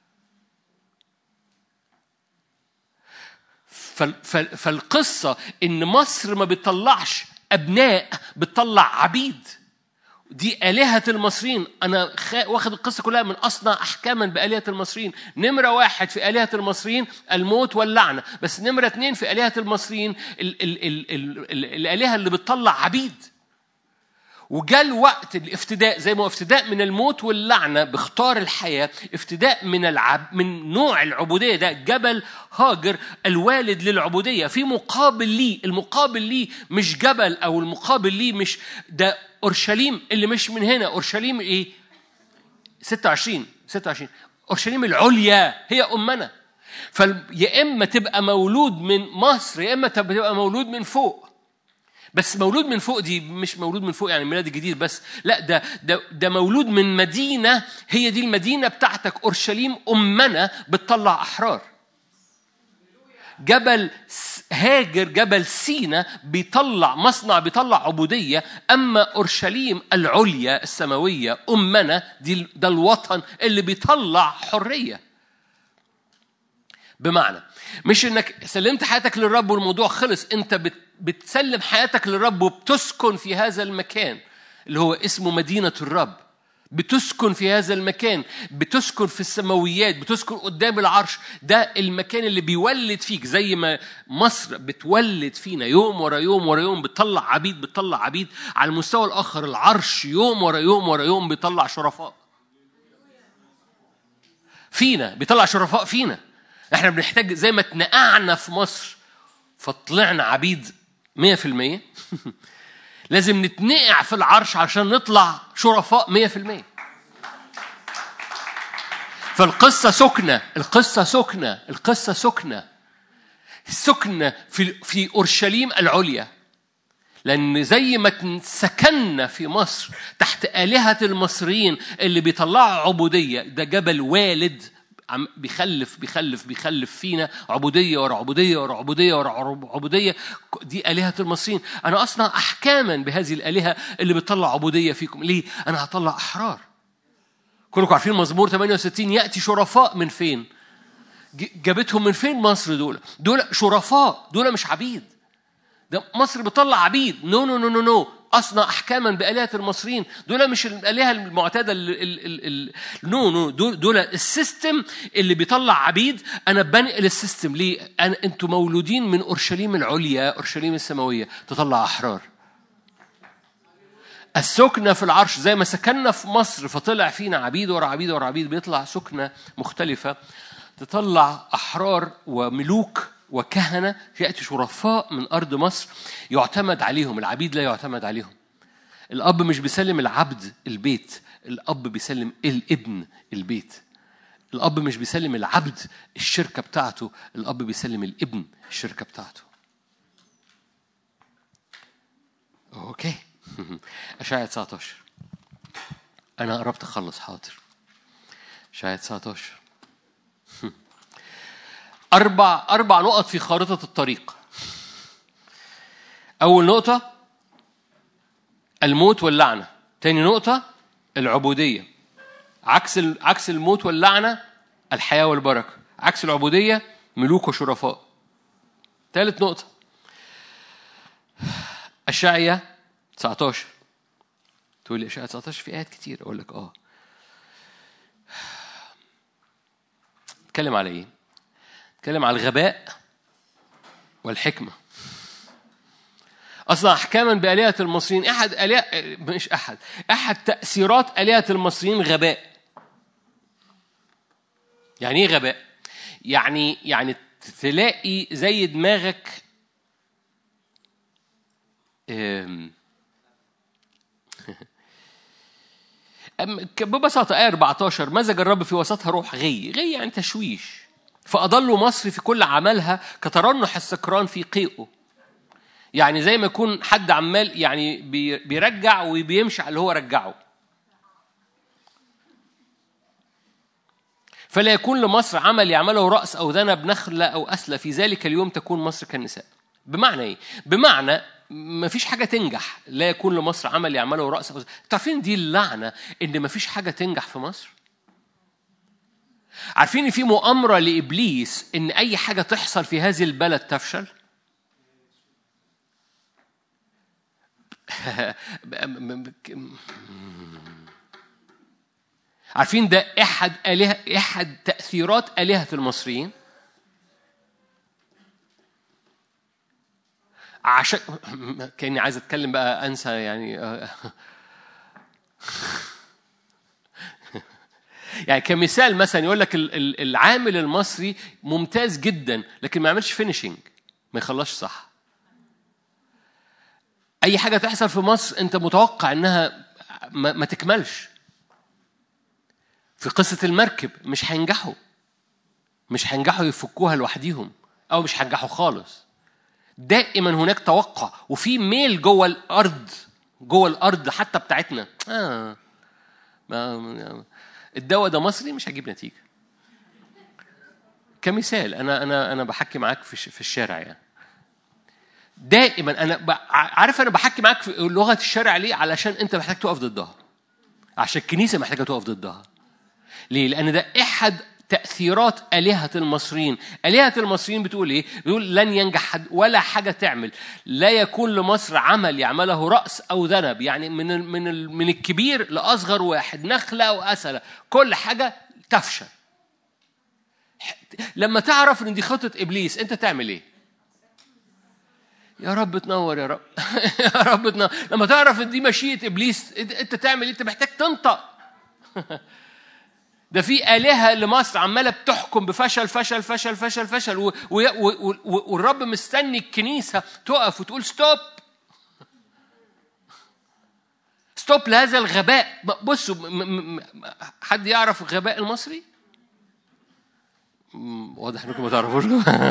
فالقصة إن مصر ما بتطلعش أبناء، بتطلع عبيد. دي آلهة المصريين. أنا واخد القصة كلها من أصنع أحكاما بآلهة المصريين. نمرة واحد في آلهة المصريين الموت واللعنة، بس نمرة اتنين في آلهة المصريين ال ال ال ال الآلهة اللي بتطلع عبيد. وجاء وقت الافتداء، زي ما افتداء من الموت واللعنة باختار الحياة، افتداء من العب من نوع العبودية ده. جبل هاجر الوالد للعبودية، في مقابل ليه. المقابل ليه مش جبل، أو المقابل ليه مش ده أورشليم اللي مش من هنا. أورشليم إيه؟ ستة وعشرين ستة وعشرين أورشليم العليا هي أمنا. فيا إما تبقى مولود من مصر، يا إما تبقى مولود من فوق. بس مولود من فوق دي مش مولود من فوق يعني ميلاد جديد بس، لا، ده ده ده مولود من مدينة، هي دي المدينة بتاعتك أورشليم أمنا بتطلع أحرار. جبل هاجر، جبل سينا بيطلع مصنع، بيطلع عبودية. أما أورشليم العليا السماوية أمنا دي ده الوطن اللي بيطلع حرية. بمعنى مش إنك سلمت حياتك للرب والموضوع خلص، أنت بت بتسلم حياتك للرب وبتسكن في هذا المكان اللي هو اسمه مدينة الرب. بتسكن في هذا المكان، بتسكن في السماويات، بتسكن قدام العرش. ده المكان اللي بيولد فيك، زي ما مصر بتولد فينا يوم ورا يوم ورا يوم، بتطلع عبيد بتطلع عبيد. على المستوى الآخر العرش يوم ورا يوم ورا يوم بيطلع شرفاء فينا، بيطلع شرفاء فينا. احنا بنحتاج زي ما اتنقعنا في مصر فطلعنا عبيد مية في المية، لازم نتنقع في العرش عشان نطلع شرفاء مية في المية. فالقصة سكنة، القصة سكنة، القصة سكنة سكنة في في أورشليم العليا. لأن زي ما سكننا في مصر تحت آلهة المصريين اللي بيطلعوا عبودية، ده جبل والد بيخلف بيخلف بيخلف فينا عبودية ورا عبودية ورا عبودية ورا عبودية. دي آلهة المصريين. أنا أصنع أحكاما بهذه الآلهة اللي بتطلع عبودية فيكم. ليه؟ أنا هطلع أحرار. كلكم عارفين مزمور ثمانية وستين يأتي شرفاء من فين؟ جابتهم من فين مصر؟ دول دول شرفاء، دول مش عبيد. ده مصر بتطلع عبيد. نو نو نو نو نو أصنع أحكاما بآلهة المصريين. دول مش الآلهة المعتادة. نو نو دول دول السيستم اللي بيطلع عبيد. أنا بنقل السيستم. ليه؟ أنا أنتوا مولودين من أورشليم العليا، أورشليم السماوية تطلع أحرار. السكنة في العرش زي ما سكننا في مصر فطلع فينا عبيد ورا عبيد ورا عبيد، بيطلع سكنة مختلفة تطلع أحرار وملوك وكهنة. يأتي شرفاء من أرض مصر يعتمد عليهم. العبيد لا يعتمد عليهم. الأب مش بيسلم العبد البيت، الأب بيسلم الابن البيت. الأب مش بيسلم العبد الشركة بتاعته، الأب بيسلم الابن الشركة بتاعته. أوكي. أشعياء تسعة عشر. أنا قربت أخلص. حاضر. أشعياء تسعة عشر. أربع أربع نقط في خارطة الطريق. أول نقطة الموت واللعنة. تاني نقطة العبودية. عكس عكس الموت واللعنة الحياة والبركة. عكس العبودية ملوك وشرفاء. ثالث نقطة أشعياء تسعة عشر. تقول لي أشعياء تسعة عشر في آيات كتير. أقول لك آه اتكلم على إيه؟ اتكلم على الغباء والحكمة. أصلا أحكاما بآلهة المصريين. أحد آلهة مش أحد أحد تأثيرات آلهة المصريين غباء. يعني إيه غباء؟ يعني يعني تلاقي زي دماغك ببساطة آية أربعة عشر مزج الرب في وسطها روح غي. غي يعني تشويش. فأضلوا مصر في كل عملها كترنح السكران في قيئه. يعني زي ما يكون حد عمال يعني بيرجع وبيمشي على اللي هو رجعه. فلا يكون لمصر عمل يعمله رأس أو ذنب نخلة أو أسلة، في ذلك اليوم تكون مصر كالنساء. بمعنى إيه؟ بمعنى ما فيش حاجة تنجح. لا يكون لمصر عمل يعمله رأس أو ذنب. تعرفين دي اللعنة إن ما فيش حاجة تنجح في مصر؟ عارفين إن في مؤامرة لإبليس إن أي حاجة تحصل في هذه البلد تفشل؟ عارفين ده أحد آلهة أحد تأثيرات آلهة المصريين. عشان كأني عايز أتكلم بقى أنسى يعني يعني كمثال مثلا يقول لك العامل المصري ممتاز جدا لكن ما يعملش فينيشنج، ما يخلصش صح. أي حاجة تحصل في مصر أنت متوقع إنها ما, ما تكملش. في قصة المركب مش هينجحوا مش هينجحوا يفكوها لوحديهم أو مش هينجحوا خالص. دائما هناك توقع وفي ميل جوه الأرض جوه الأرض حتى بتاعتنا. آه. الدواء ده مصري مش هجيب نتيجة. كمثال أنا أنا أنا بحكي معاك في في الشارع يعني. دائما أنا عارف أنا بحكي معاك في لغة الشارع ليه؟ علشان أنت محتاج تقف ضدها. عشان الكنيسة محتاجة تقف ضدها. ليه؟ لأن ده أحد تأثيرات آلهة المصريين. آلهة المصريين بتقول إيه؟ بيقول لن ينجح حد ولا حاجة تعمل. لا يكون لمصر عمل يعمله رأس أو ذنب، يعني من من من الكبير لأصغر واحد، نخلة أو أسلة، كل حاجة تفشل. لما تعرف إن دي خطة إبليس أنت تعمل إيه؟ يا رب تنور يا رب يا رب تنور. لما تعرف إن دي مشيئة إبليس أنت تعمل إيه؟ أنت محتاج تنطق. ده في آلهة لمصر عمالة بتحكم بفشل فشل فشل فشل فشل و... و... و... والرب مستني الكنيسة تقف وتقول ستوب ستوب لهذا الغباء. بصوا م... م... حد يعرف الغباء المصري؟ واضح انكم ما تعرفوش.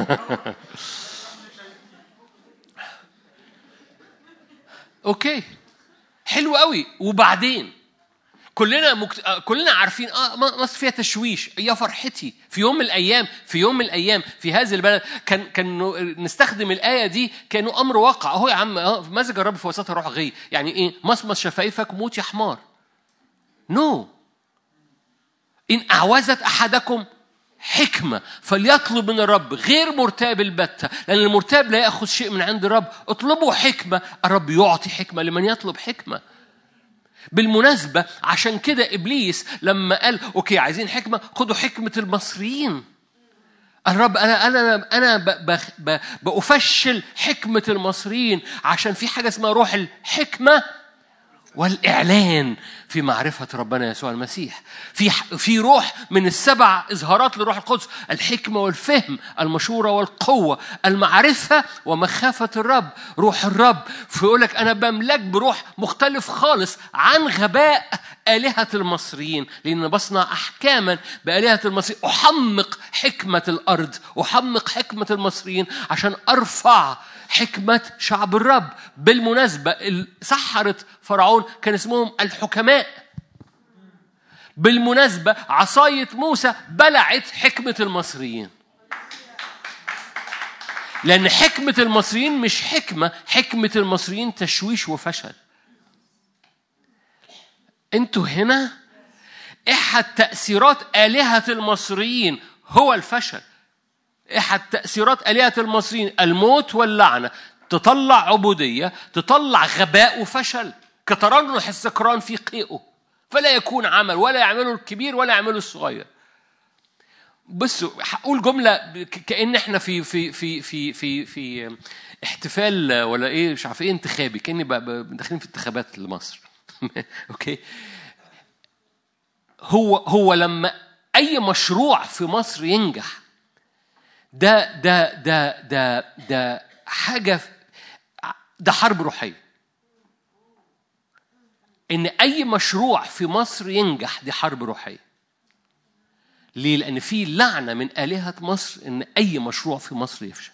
اوكي حلو قوي. وبعدين كلنا مكت... كلنا عارفين اه مصر فيها تشويش. يا فرحتي في يوم من الايام في يوم من الايام في هذه البلد كان كان نستخدم الايه دي كانه امر واقع. اهو يا عم اه مزج الرب في وسطها روح غي. يعني ايه؟ مصمص شفايفك موت يا حمار. نو no. ان اعوزت احدكم حكمة فليطلب من الرب غير مرتاب البتة، لأن المرتاب لا يأخذ شيء من عند الرب. اطلبوا حكمة، الرب يعطي حكمة لمن يطلب حكمة. بالمناسبة عشان كده إبليس لما قال أوكي عايزين حكمة، خدوا حكمة المصريين. الرب أنا أنا أنا ب ب بأفشل حكمة المصريين عشان في حاجة اسمها روح الحكمة والإعلان في معرفة ربنا يسوع المسيح. في في روح من السبع إظهارات للروح القدس: الحكمة والفهم، المشورة والقوة، المعرفة ومخافة الرب. روح الرب فيقولك أنا بملك بروح مختلف خالص عن غباء آلهة المصريين، لأن بصنع أحكاما بآلهة المصريين. أحمق حكمة الأرض، أحمق حكمة المصريين عشان أرفع حكمة شعب الرب. بالمناسبة سحرة فرعون كان اسمهم الحكماء. بالمناسبة عصاية موسى بلعت حكمة المصريين، لأن حكمة المصريين مش حكمة، حكمة المصريين تشويش وفشل. انتوا هنا احد تأثيرات آلهة المصريين هو الفشل. احد تأثيرات آلهة المصريين الموت واللعنة. تطلع عبودية، تطلع غباء وفشل كترنح السكران في قيئه، فلا يكون عمل ولا يعمله الكبير ولا يعمله الصغير. بصوا هقول جملة كأن احنا في في في في في في احتفال ولا ايه مش عارف ايه انتخابي، كأني داخلين في انتخابات لمصر. اوكي. هو هو لما اي مشروع في مصر ينجح، ده ده ده ده ده حاجة، ده حرب روحية. إن أي مشروع في مصر ينجح دي حرب روحية. ليه؟ لأن في لعنة من آلهة مصر إن أي مشروع في مصر يفشل.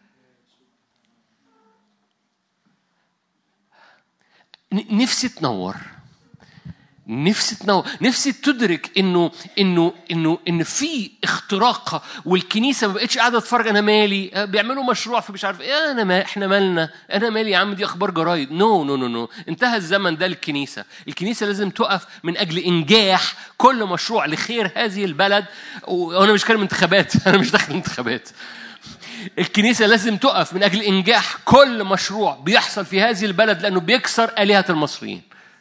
نفسي تنور، نفسي تنور، نفسي تدرك إنه إنه إنه إن في اختراق، والكنيسة ما بقتش قاعدة تتفرج. أنا مالي بيعملوا مشروع في مش عارف إيه، أنا ما إحنا مالنا، أنا مالي يا عم، دي أخبار جرايد. نو نو نو نو انتهى الزمن ده للكنيسة. الكنيسة لازم تقف من أجل إنجاح كل مشروع لخير هذه البلد. وأنا مش كلام انتخابات، أنا مش داخل انتخابات. الكنيسة لازم تقف من أجل إنجاح كل مشروع بيحصل في هذه البلد، لأنه بيكسر آلهة المصريين.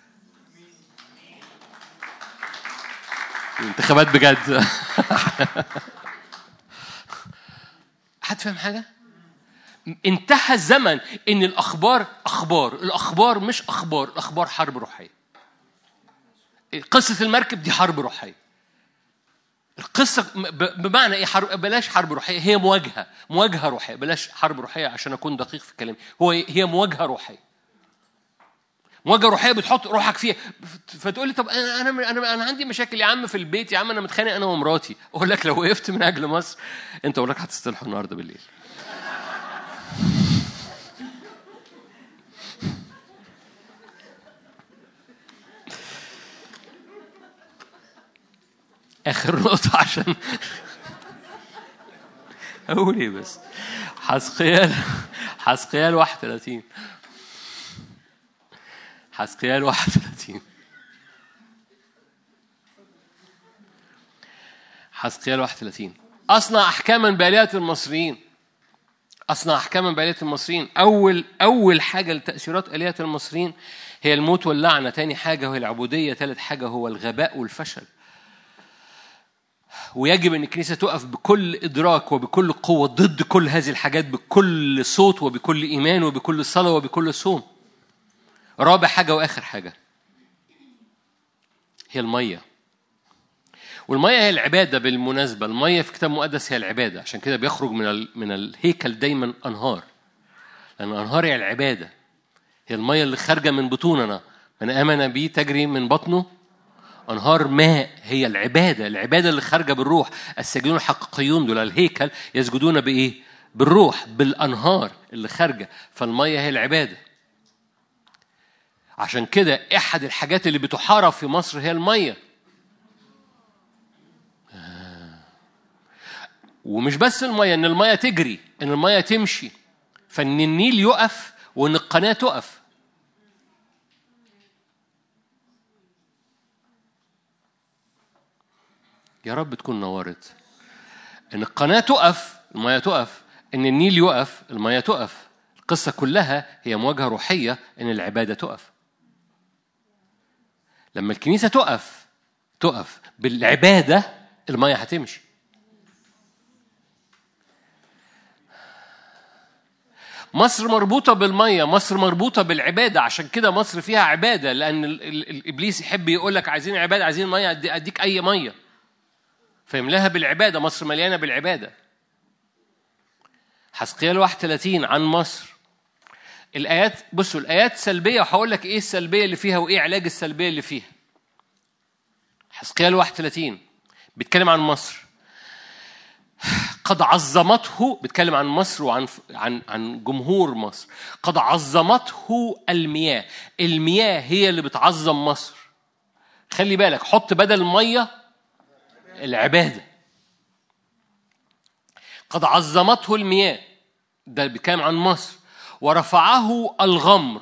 انتخابات بجد. حد فاهم حاجة؟ انتهى الزمن إن الأخبار أخبار، الأخبار مش أخبار، الأخبار حرب روحية. قصة المركب دي حرب روحية. القصة بمعنى إيه حرب؟ بلاش حرب روحية، هي مواجهة، مواجهة روحية. بلاش حرب روحية عشان أكون دقيق في كلامي. هو هي مواجهة روحية. مواجهة روحية بتحط روحك فيها. فتقول لي طب أنا أنا أنا أنا عندي مشاكل يا عم في البيت، يا عم أنا متخانق أنا ومراتي. أقول لك لو وقفت من أجل مصر أنت أقول لك هتصطلحوا النهاردة بالليل. آخر نقطة عشان أقول إيه بس. حزقيال حزقيال واحد وثلاثين حزقيال واحد وثلاثين حزقيال واحد وثلاثين أصنع أحكاما بآلهة المصريين. أصنع أحكاما بآلهة المصريين. أول أول حاجة لتأثيرات آلهة المصريين هي الموت واللعنة. تاني حاجة هي العبودية. ثالث حاجة هو الغباء والفشل. ويجب أن الكنيسة تقف بكل إدراك وبكل قوة ضد كل هذه الحاجات، بكل صوت وبكل إيمان وبكل صلاة وبكل صوم. رابع حاجة وآخر حاجة هي المية. والمية هي العبادة. بالمناسبة المية في كتاب مقدس هي العبادة. عشان كده بيخرج من من الهيكل دايما أنهار، لأن أنهار هي العبادة. هي المية اللي خارجة من بطوننا، من آمن بي تجري من بطنه أنهار ماء. هي العبادة، العبادة اللي خارجة بالروح. الساجدون الحقيقيون دول الهيكل يسجدون بإيه؟ بالروح، بالأنهار اللي خارجة. فالمية هي العبادة. عشان كده أحد الحاجات اللي بتحارب في مصر هي المية. ومش بس المية، إن المية تجري، إن المية تمشي، فإن النيل يقف وإن القناة تقف. يا رب تكون نورت. إن القناة تقف المية تقف، إن النيل يقف المية تقف. القصة كلها هي مواجهة روحية إن العبادة تقف. لما الكنيسة تقف تقف بالعبادة المية هتمشي. مصر مربوطة بالمية، مصر مربوطة بالعبادة. عشان كده مصر فيها عبادة، لأن الإبليس يحب يقولك عايزين عبادة، عايزين مية، أديك أي مية. فيملاها بالعبادة. مصر مليانة بالعبادة. حزقيال واحد وثلاثين عن مصر. الآيات بصوا، الآيات سلبية، وهقول لك إيه السلبية اللي فيها وإيه علاج السلبية اللي فيها. حزقيال واحد وثلاثين بيتكلم عن مصر. قد عظمته، بيتكلم عن مصر وعن عن عن جمهور مصر. قد عظمته المياه. المياه هي اللي بتعظم مصر. خلي بالك، حط بدل المية العبادة. قد عظمته المياه، ده بيتكلم عن مصر. ورفعه الغمر،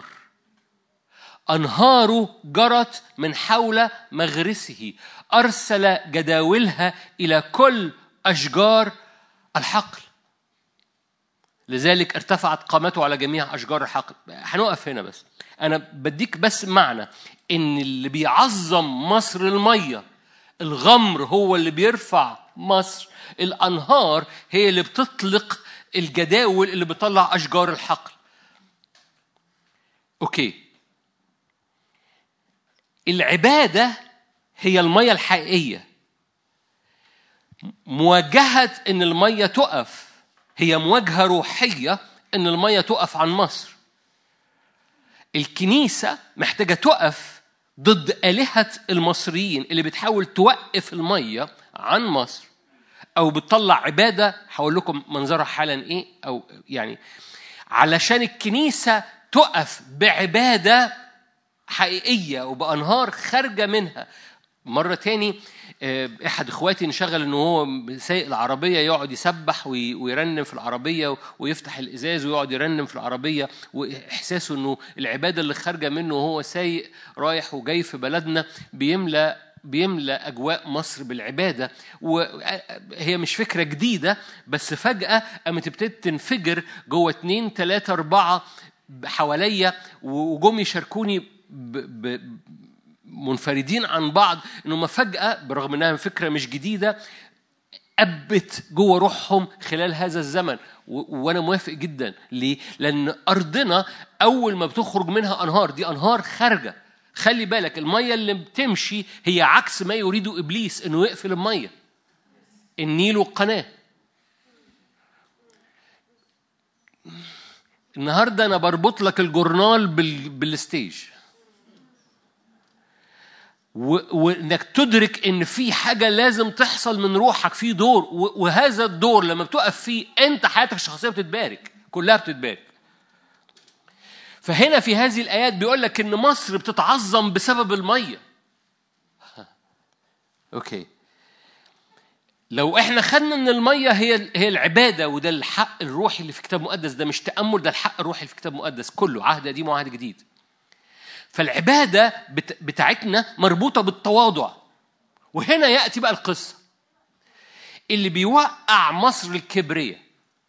أنهاره جرت من حول مغرسه. أرسل جداولها إلى كل أشجار الحقل، لذلك ارتفعت قامته على جميع أشجار الحقل. هنقف هنا بس. أنا بديك بس معنى إن اللي بيعظم مصر المية. الغمر هو اللي بيرفع مصر. الأنهار هي اللي بتطلق الجداول اللي بتطلع أشجار الحقل. أوكي، العبادة هي المية الحقيقية. مواجهة إن المية تقف هي مواجهة روحية إن المية تقف عن مصر. الكنيسة محتاجة تقف ضد آلهة المصريين اللي بتحاول توقف المية عن مصر أو بتطلع عبادة، هقول لكم منظرها حالا إيه، أو يعني علشان الكنيسة تقف بعبادة حقيقية وبأنهار خارجة منها. مرة تاني أحد إخواتي نشغل إنه هو سايق العربية يقعد يسبح ويرنم في العربية ويفتح الإزاز ويقعد يرنم في العربية، وإحساسه إنه العبادة اللي خارجة منه وهو سايق رايح وجاي في بلدنا بيملأ بيملى أجواء مصر بالعبادة. وهي مش فكرة جديدة، بس فجأة قامت ابتدت تنفجر جوه اتنين تلاتة أربعة حواليا وجم يشاركوني ب... ب... منفردين عن بعض، إنه ما فجأة برغم إنها فكرة مش جديدة أبت جوه روحهم خلال هذا الزمن. و... وأنا موافق جدا. ليه؟ لأن أرضنا أول ما بتخرج منها أنهار، دي أنهار خارجة. خلي بالك المية اللي بتمشي هي عكس ما يريده إبليس، إنه يقفل المية. النيل والقناة. النهاردة أنا بربط لك الجورنال بال... بالستيج، وإنك تدرك إن في حاجة لازم تحصل من روحك، في دور، وهذا الدور لما بتقف فيه أنت حياتك الشخصية بتتبارك، كلها بتتبارك. فهنا في هذه الآيات بيقول لك إن مصر بتتعظم بسبب المية. أوكي، لو إحنا خدنا إن المية هي هي العبادة، وده الحق الروحي اللي في كتاب مقدس، ده مش تأمل، ده الحق الروحي اللي في كتاب مقدس كله، عهد قديم وعهد جديد. فالعبادة بتاعتنا مربوطة بالتواضع. وهنا يأتي بقى القصة اللي بيوقع مصر الكبرية.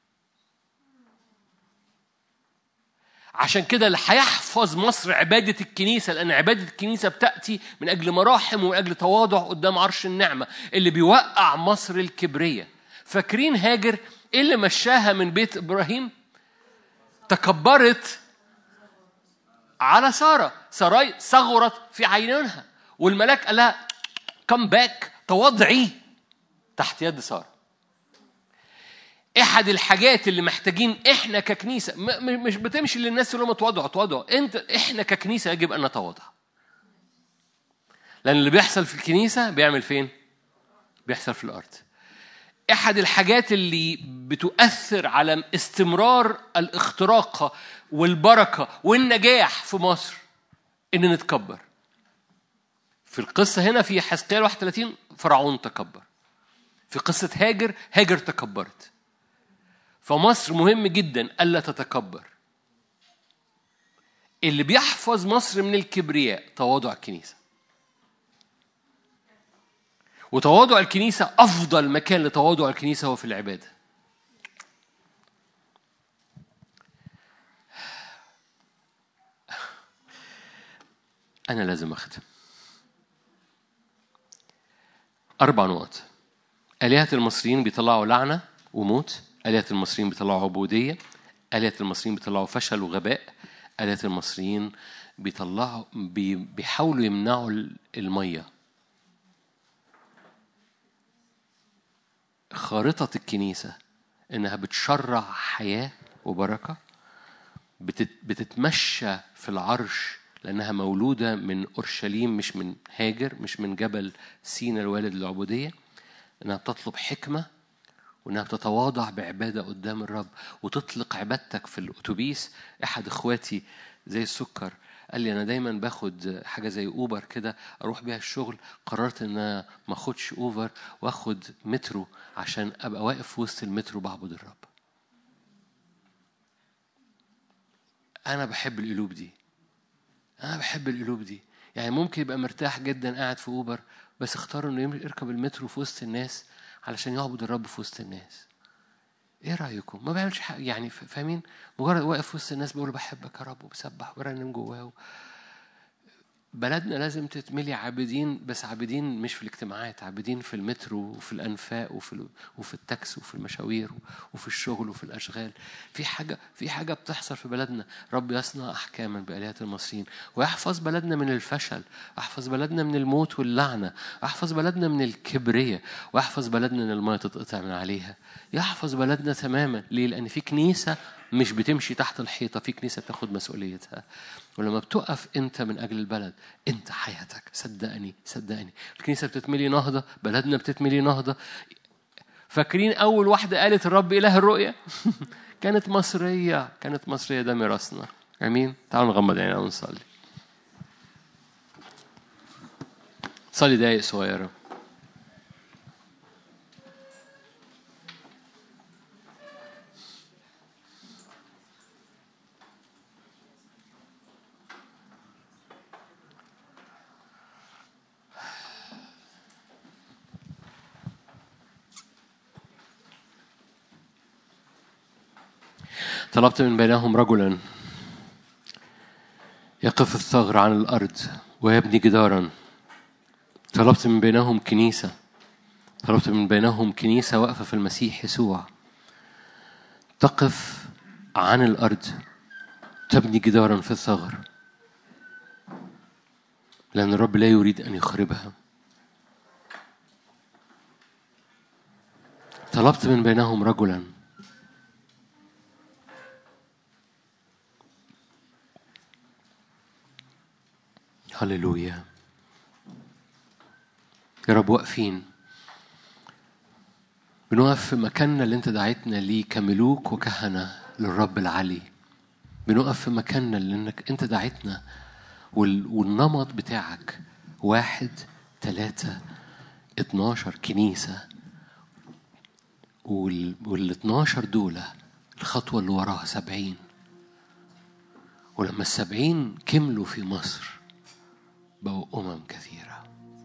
عشان كده اللي هيحفظ مصر عبادة الكنيسة، لأن عبادة الكنيسة بتأتي من أجل مراحم ومن أجل تواضع قدام عرش النعمة. اللي بيوقع مصر الكبرية. فاكرين هاجر إيه اللي مشاها من بيت إبراهيم؟ تكبرت على سارة. ساراي صغرت في عينها، والملاك قال لها كم باك، تواضعي تحت يد سارة. احد الحاجات اللي محتاجين احنا ككنيسة، مش بتمشي للناس اللي هم تواضعوا تواضعوا، انت احنا ككنيسة يجب ان نتواضع. لان اللي بيحصل في الكنيسة بيعمل فين؟ بيحصل في الارض. احد الحاجات اللي بتؤثر على استمرار الاختراق والبركة والنجاح في مصر ان نتكبر. في القصة هنا في حزقيال واحد وثلاثين فرعون تكبر. في قصة هاجر هاجر تكبرت. فمصر مهم جدا ألا تتكبر. اللي بيحفظ مصر من الكبرياء تواضع الكنيسة. وتواضع الكنيسة أفضل مكان لتواضع الكنيسة هو في العبادة. أنا لازم أختم. أربع نقط. آلهة المصريين بيطلعوا لعنة وموت. آلهة المصريين بيطلعوا عبودية. آلهة المصريين بيطلعوا فشل وغباء. آلهة المصريين بيطلعوا بي بيحاولوا يمنعوا المية. خارطة الكنيسة إنها بتشرع حياة وبركة، بتتمشى في العرش لأنها مولودة من أورشليم، مش من هاجر، مش من جبل سينا الوالد للعبودية. إنها بتطلب حكمة، وإنها بتتواضع بعبادة قدام الرب، وتطلق عبادتك في الأتوبيس. أحد إخواتي زي السكر قال لي أنا دايما باخد حاجة زي أوبر كده أروح بيها الشغل. قررت إن أنا ما أخدش أوبر وأخد مترو عشان أبقى واقف في وسط المترو بعبد الرب. أنا بحب القلوب دي. أنا بحب القلوب دي. يعني ممكن يبقى مرتاح جدا قاعد في أوبر، بس اختار إنه يركب المترو في وسط الناس علشان يعبد الرب في وسط الناس. إيه رأيكم؟ ما بيعملش حاجة، يعني فاهمين؟ مجرد واقف في وسط الناس بيقول بحبك يا رب وبسبح ورنم جواه. بلدنا لازم تتملي عابدين، بس عابدين مش في الاجتماعات، عابدين في المترو وفي الأنفاق وفي وفي التاكسي وفي المشاوير وفي الشغل وفي الأشغال. في حاجة في حاجة بتحصل في بلدنا. رب يصنع أحكاما بآلهة المصريين ويحفظ بلدنا من الفشل، يحفظ بلدنا من الموت واللعنة، يحفظ بلدنا من الكبرية، ويحفظ بلدنا من الماء تتقطع من عليها. يحفظ بلدنا تماما. ليه؟ لأن في كنيسة مش بتمشي تحت الحيطة، في كنيسة تاخد مسؤوليتها. ولما بتقف أنت من أجل البلد أنت حياتك. صدقني صدقني الكنيسة بتتملي نهضة، بلدنا بتتملي نهضة. فاكرين أول واحدة قالت الرب إله الرؤية؟ كانت مصرية، كانت مصرية. ده ميراثنا. أمين. تعالوا نغمض عينينا ونصلي. صلي دقايق صغيرة. طلبت من بينهم رجلا يقف الثغر عن الأرض ويبني جدارا. طلبت من بينهم كنيسة، طلبت من بينهم كنيسة واقفة في المسيح يسوع، تقف عن الأرض، تبني جدارا في الثغر، لأن الرب لا يريد أن يخربها. طلبت من بينهم رجلا هللويا. يا رب واقفين بنقف في مكاننا اللي انت دعيتنا ليه كملوك وكهنة للرب العلي. بنقف في مكاننا اللي انك انت دعيتنا، والنمط بتاعك واحد ثلاثة اتناشر كنيسة، والاتناشر دولة الخطوة اللي وراها سبعين. ولما السبعين كملوا في مصر بقوا أمم كثيرة.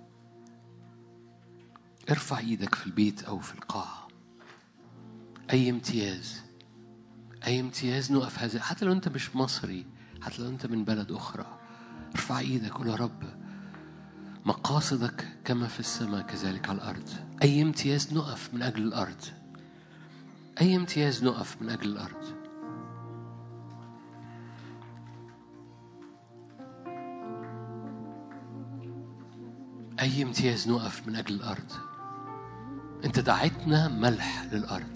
ارفع ايدك في البيت أو في القاعة. أي امتياز، أي امتياز نقف هذا، حتى لو أنت مش مصري، حتى لو أنت من بلد أخرى. ارفع ايدك قول يا رب مقاصدك كما في السماء كذلك على الأرض. أي امتياز نقف من أجل الأرض، أي امتياز نقف من أجل الأرض. أي امتياز نقف من أجل الأرض. أنت دعيتنا ملح للأرض،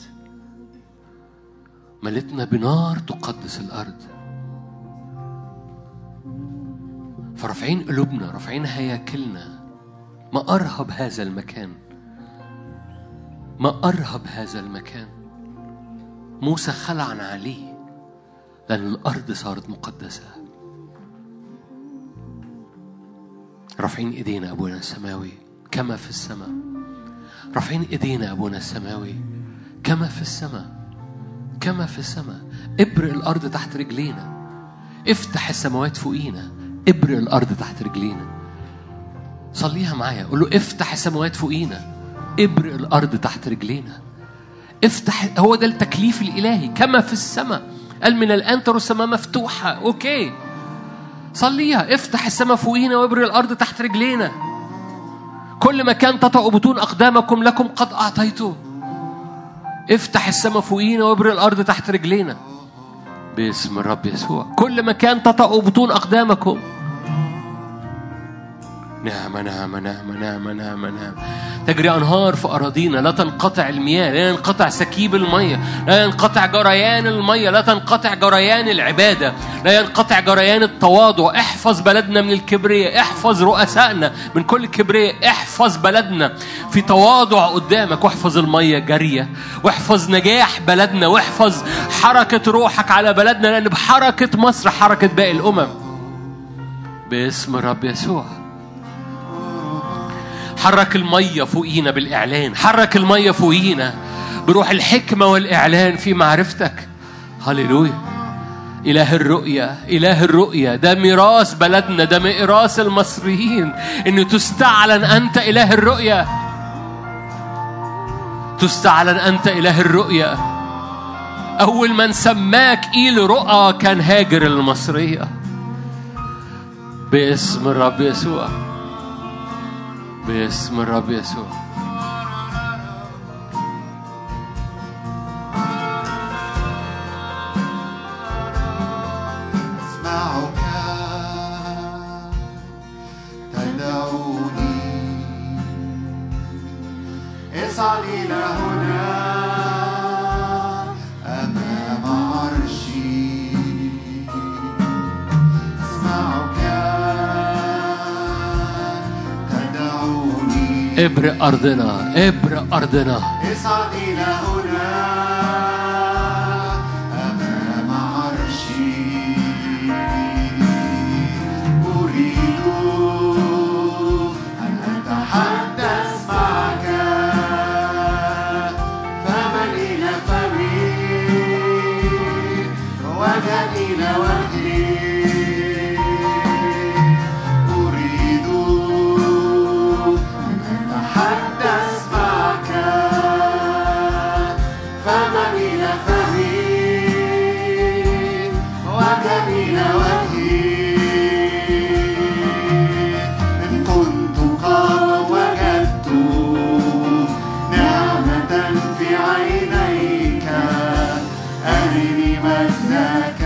ملتنا بنار تقدس الأرض. فرافعين قلوبنا، رافعين هياكلنا. ما أرهب هذا المكان، ما أرهب هذا المكان. موسى خلع عليه لأن الأرض صارت مقدسة. رافعين إيدينا أبونا السماوي كما في السماء. رافعين إيدينا أبونا السماوي كما في السماء، كما في السماء. ابرق الأرض تحت رجلينا، افتح السماوات فوقينا، ابرق الأرض تحت رجلينا. صليها معايا، قول له افتح السماوات فوقينا، ابرق الأرض تحت رجلينا. افتح، هو ده التكليف الإلهي كما في السماء. قال من الآن ترى السماء مفتوحة. أوكي صليها، افتح السماء فوقينا وابرق الأرض تحت رجلينا. كل مكان تطأ بطون أقدامكم لكم قد أعطيته. افتح السماء فوقينا وابرق الأرض تحت رجلينا باسم الرب يسوع. كل مكان تطأ بطون أقدامكم. نعم نعم نعم نعم نعم نعم. تجري أنهار في أراضينا، لا تنقطع المياه، لا ينقطع سكيب المية، لا ينقطع جريان المية، لا تنقطع جريان العبادة، لا ينقطع جريان التواضع. احفظ بلدنا من الكبرياء، احفظ رؤسائنا من كل كبرياء، احفظ بلدنا في تواضع قدامك، واحفظ المية جارية، واحفظ نجاح بلدنا، واحفظ حركة روحك على بلدنا، لأن بحركة مصر حركة باقي الأمم باسم الرب يسوع. حرك المية فوقينا بالإعلان، حرك المية فوقينا بروح الحكمة والإعلان في معرفتك. هللويا. إله الرؤية، إله الرؤية، ده ميراث بلدنا، ده ميراث المصريين، إنه تستعلن أنت إله الرؤية، تستعلن أنت إله الرؤية. أول من سماك إيل رؤى كان هاجر المصرية باسم الرب يسوع، باسم الرب يسوع. اسمعك تدعوني، اصعد إلى هنا أمام عرشي. اسمعك ابرق أرضنا، ابرق أرضنا. اصعد إلى هنا أمام عرشي، أريد أن أتحدث معك، فمن إلى فمي وجها إلى وجهي، أريد أن أتحدث معك، فمن إلى فمي وجها إلى وجهي. إن كنت قد وجدت نعمة في عينيك، أرني مجدك،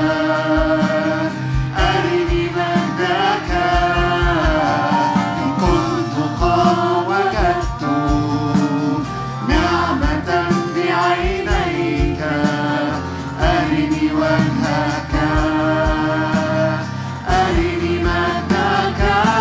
أرني مجدك. إن كنت قد وجدت نعمة في عينيك، أرني وجهك، أرني مجدك.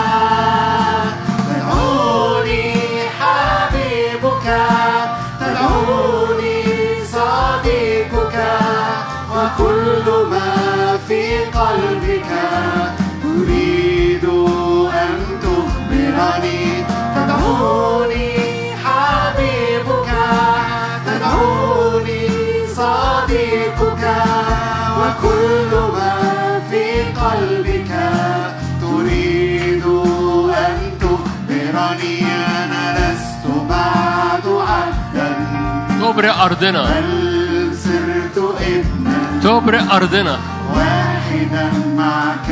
تدعوني حبيبك، تدعوني صديقك، وكل ما في قلبك تريد أن تخبرني. تدعوني حبيبك، تدعوني صديقك، وكل ما في قلبك تريد أن تخبرني. أنا لست بعد عبدا، تبرق أرضنا، بل صرت ابنا، تبرق أرضنا. واحدا معك،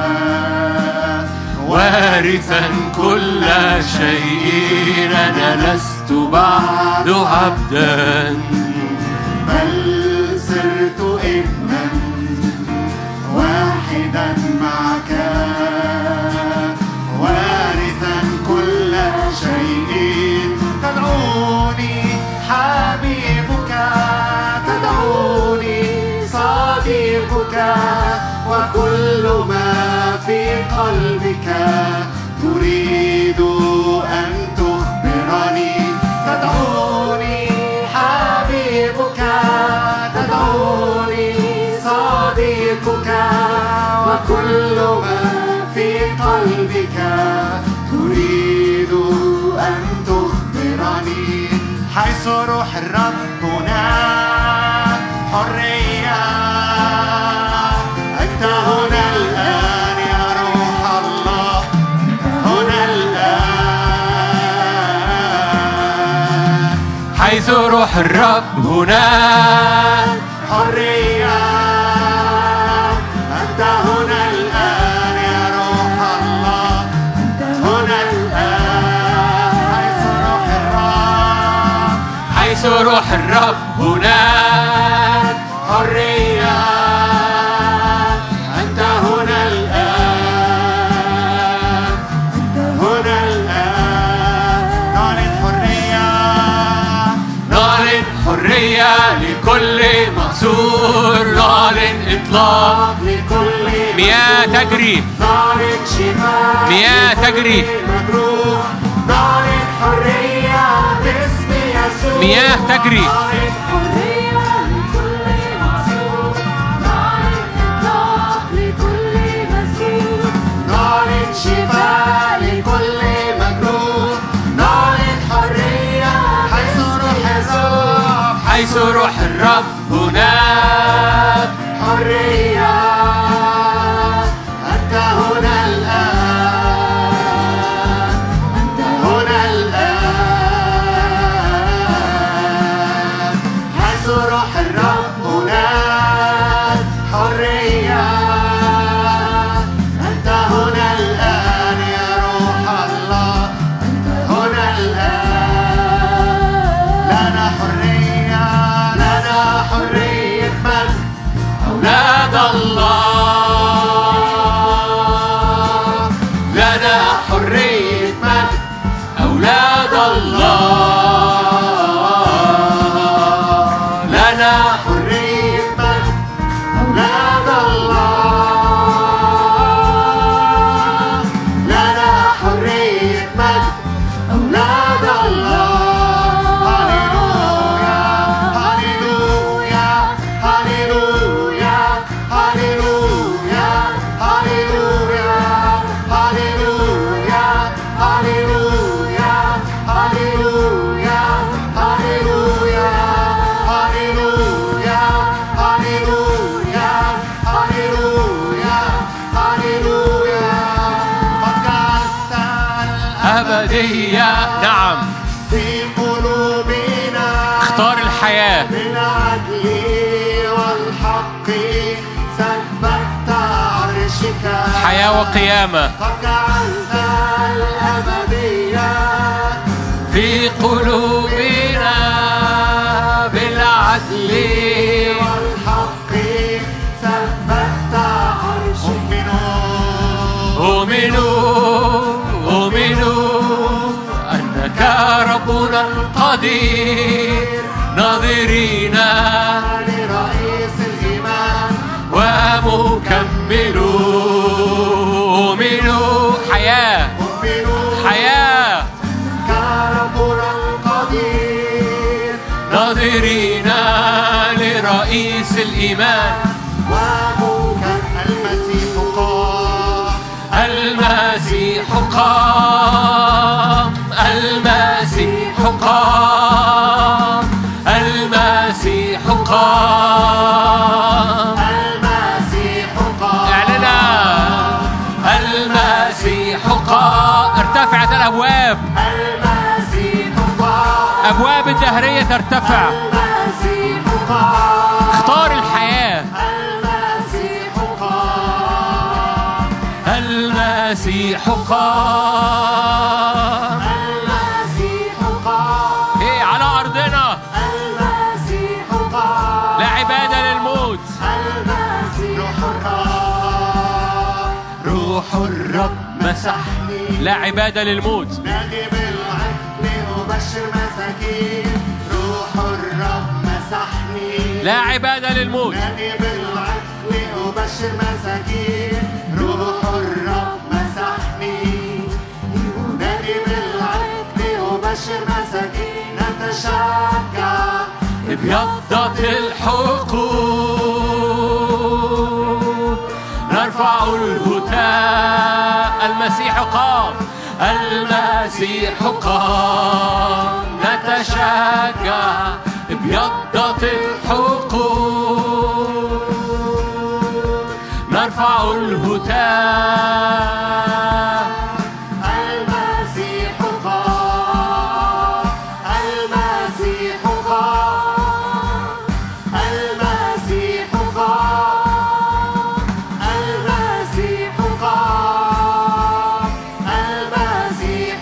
وارثا كل شيء، أنا لست بعد عبدا، بل صرت ابنا، واحدا معك، وارثا كل شيء. تدعوني حبيبك، تدعوني صديقك، وكل ما في قلبك تريد أن تخبرني. تدعوني حبيبك، تدعوني صديقك، وكل ما في قلبك تريد أن تخبرني. حيث روح الرب هناك حرية، أنت هنا الآن يا روح الله، هنا الآن. حيث روح الرب هناك حرية، أنت هنا الآن يا روح الله، هنا الآن. حيث روح الرب، حيث روح الرب هناك حرية، أنت هنا الآن، هنا الآن. نعلن حرية، نعلن حرية لكل مأسور، نعلن إطلاق لكل مياه تجري، نعلن شفاء مياه تجري، مجروح. نعلن حرية باسم يسوع، مياه تجري. نعلن حرية لكل معصوم، نعلن إطلاق لكل مسجون، نعلن شفاء لكل مجروح. نعلن حرية حيث روح الرب، حيث روح الرب هناك حرية، أنت هنا الآن، أنت هنا الآن. حيث روح الرب هناك حرية، أنت هنا الآن يا روح الله، أنت هنا الآن. لنا حرية، لنا حرية مجد، أولاد اختار الحياة بالعدل والحق ثبت عرشك حياة وقيامة قد جعلت الأبدية في قلوبنا بالعدل والحق ثبت عرشك أؤمنوا أؤمنوا أنك ربنا القدير ناظرين لرئيس الإيمان ومكمل أؤمنوا حياة حياة كربنا القدير ناظرين لرئيس الإيمان ومكمل المسيح قام المسيح قام المسيح قام المسيح قام المسيح قام اعلنا المسيح قام ارتفعت الأبواب المسيح قام أبواب الدهرية ترتفع المسيح قام اختار الحياة المسيح قام المسيح قام المسيح قام ايه على أرضنا المسيح قام لا عبادة للموت المسيح قام روح الرب مسحني لا عبادة للموت نادي بالعدل أبشر مساكين روح الرب مسحني لا عبادة للموت نادي بالعدل أبشر مساكين روح الرب مسحني نادي بالعدل أبشر مساكين نتشجع ابيضت الحقوق نرفع الهتاف المسيح قام المسيح قام نتشجع ابيضت الحقوق نرفع الهتاف المسيح قام المسيح قام المسيح قام المسيح قام المسيح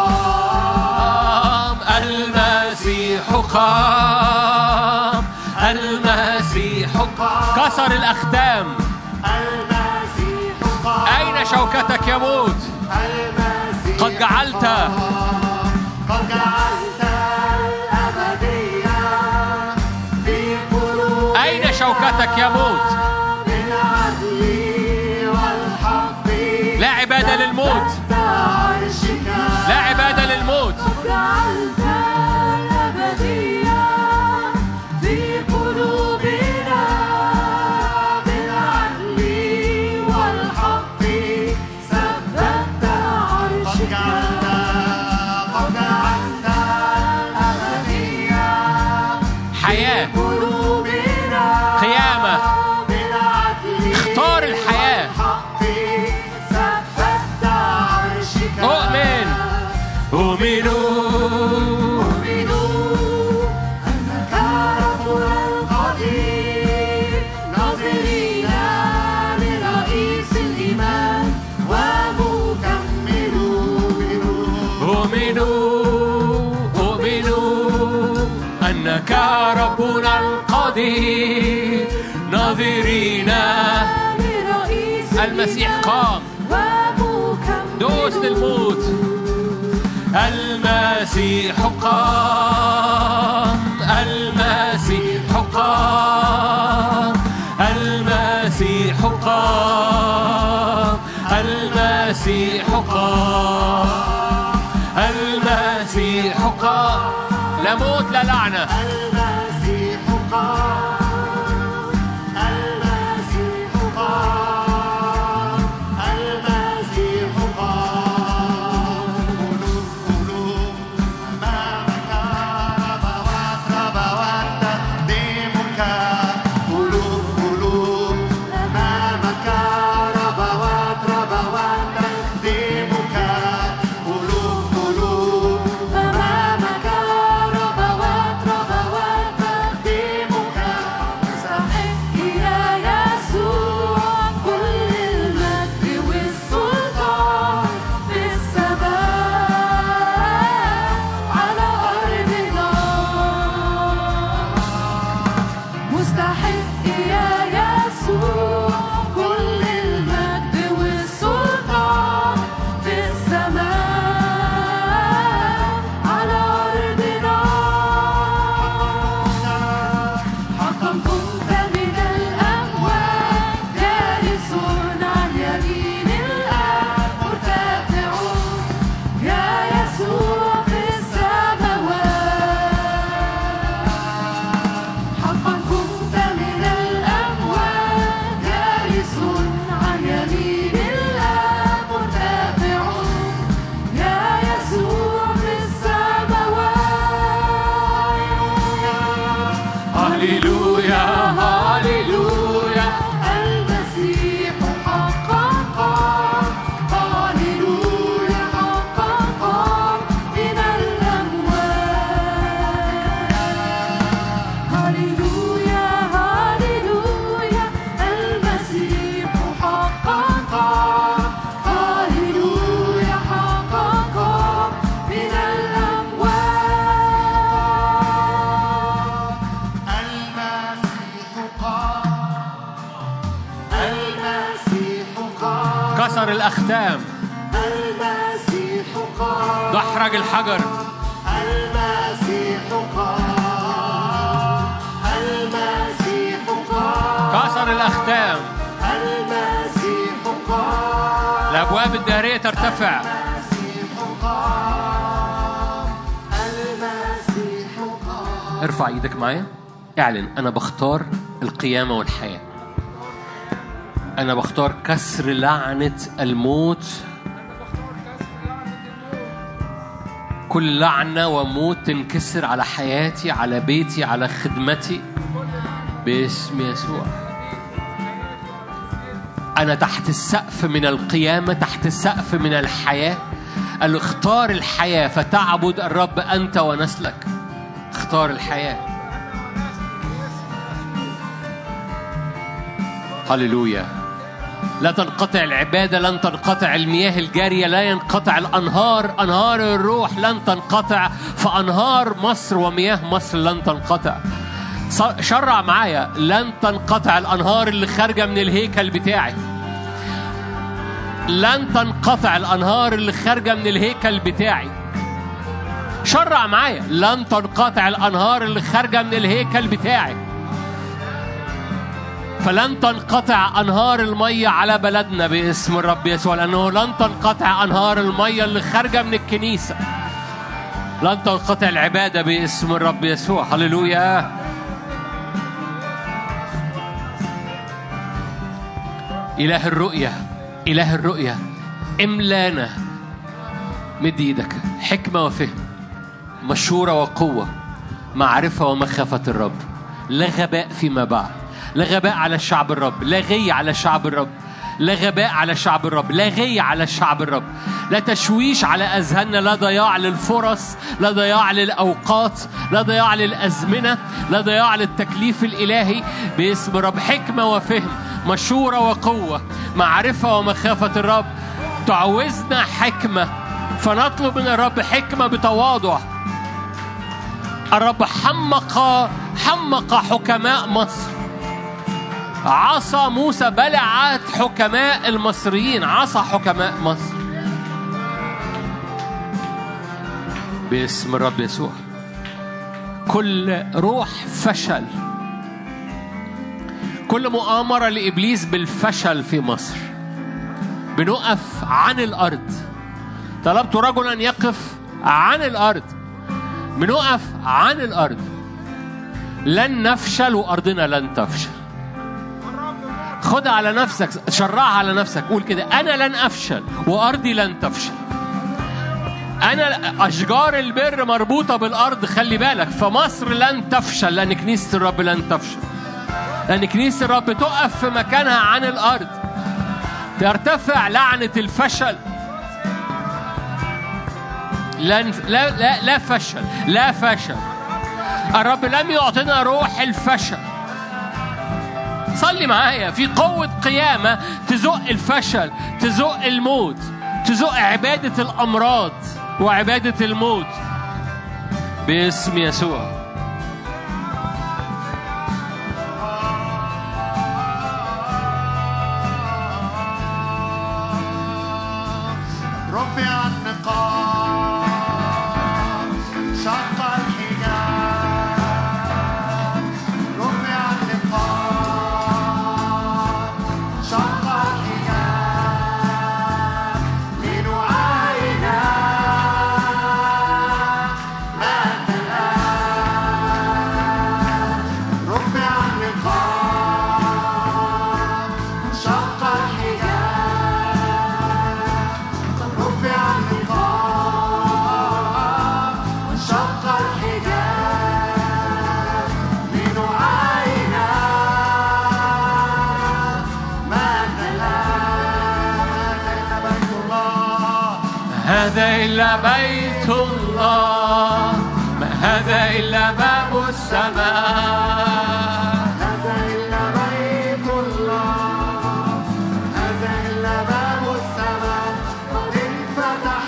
قام المسيح قام المسيح قام كسر الأختام المسيح قام أين شوكتك يا موت المسيح قد جعلت قد جعلت الأبدية في قلوب أين شوكتك يا موت بالعدل والحق لا عبادة للموت عرشك لا عبادة للموت جعلت الأبدية في قلوبنا بالعدل والحق ثبت قد عرشك جعلت قد جعلت الأبدية حياة قلوبنا قيامة بالعدل اختار الحياة والحق ثبت عرشك أؤمن أؤمنوا أؤمنوا أنك ربنا القدير ناظرين لرئيس الإيمان ومكمل أؤمنوا أؤمنوا أنك ربنا القدير ناظرين لرئيس المسيح قام ومكمل دوس للموت المسيح قام المسيح قام المسيح قام المسيح قام المسيح قام لا موت لا لعنة المسيح قام المسيح قام المسيح قام قلوب قلوب أمامك ربوات ربوات تقديمك قلوب قلوب أمامك ربوات ربوات تقديمك قلوب قلوب أمامك ربوات ربوات هاليلويا هاليلويا المسيح حققا هاليلويا حققا من الأموات هاليلويا هاليلويا المسيح حققا هاليلويا حققا من الأموات المسيح قام المسيح قام كسر الأختام المسيح قام دحرج الحجر المسيح قام المسيح قام كسر الأختام المسيح قام الأبواب الدهرية ترتفع المسيح قام المسيح قام ارفع ايدك معايا اعلن أنا بختار القيامة والحياة أنا بختار كسر لعنة الموت كل لعنة وموت تنكسر على حياتي على بيتي على خدمتي باسم يسوع أنا تحت السقف من القيامة تحت السقف من الحياة قال له اختار الحياة فتعبد الرب أنت ونسلك اختار الحياة هللويا لا تنقطع العبادة لن تنقطع المياه الجارية لا ينقطع الأنهار أنهار الروح لن تنقطع فأنهار مصر ومياه مصر لن تنقطع شرع معايا لن تنقطع الأنهار اللي خارجة من الهيكل بتاعي لن تنقطع الأنهار اللي خارجة من الهيكل بتاعي شرع معايا لن تنقطع الأنهار اللي خارجة من الهيكل بتاعي فلن تنقطع أنهار المية على بلدنا باسم الرب يسوع لأنه لن تنقطع أنهار المية اللي خارجة من الكنيسة لن تنقطع العبادة باسم الرب يسوع هللويا إله الرؤية إله الرؤية املانا مد ايدك حكمة وفهم مشورة وقوة معرفة ومخافة الرب لا غباء فيما بعد لا غباء على شعب الرب لا غي على شعب الرب لا غباء على شعب الرب لا غي على شعب الرب لا تشويش على أذهاننا لا ضياع للفرص لا ضياع للأوقات لا ضياع للأزمنة لا ضياع للتكليف الإلهي باسم الرب حكمة وفهم مشورة وقوة معرفة ومخافة الرب تعوزنا حكمة فنطلب من الرب حكمة بتواضع الرب حمق حمق حكماء مصر عصا موسى بلعت حكماء المصريين عصا حكماء مصر باسم الرب يسوع كل روح فشل كل مؤامرة لإبليس بالفشل في مصر بنقف عن الأرض طلبت رجلا يقف عن الأرض بنقف عن الأرض لن نفشل وأرضنا لن تفشل خدها على نفسك شرعها على نفسك قول كده أنا لن أفشل وأرضي لن تفشل أنا أشجار البر مربوطة بالأرض خلي بالك فمصر لن تفشل لأن كنيسة الرب لن تفشل لأن كنيسة الرب تقف في مكانها عن الأرض ترتفع لعنة الفشل لن لا لا لا فشل لا فشل الرب لم يعطينا روح الفشل صلي معايا في قوة قيامة تزق الفشل تزق الموت تزق عبادة الأمراض وعبادة الموت باسم يسوع رفع النقاب شق الحجاب رفع النقاب شق الحجاب لنعاين مجد الآب هذا إلا بيت الله، ما هذا إلا باب السماء. هذا إلا بيت الله، هذا إلا باب السماء قد انفتح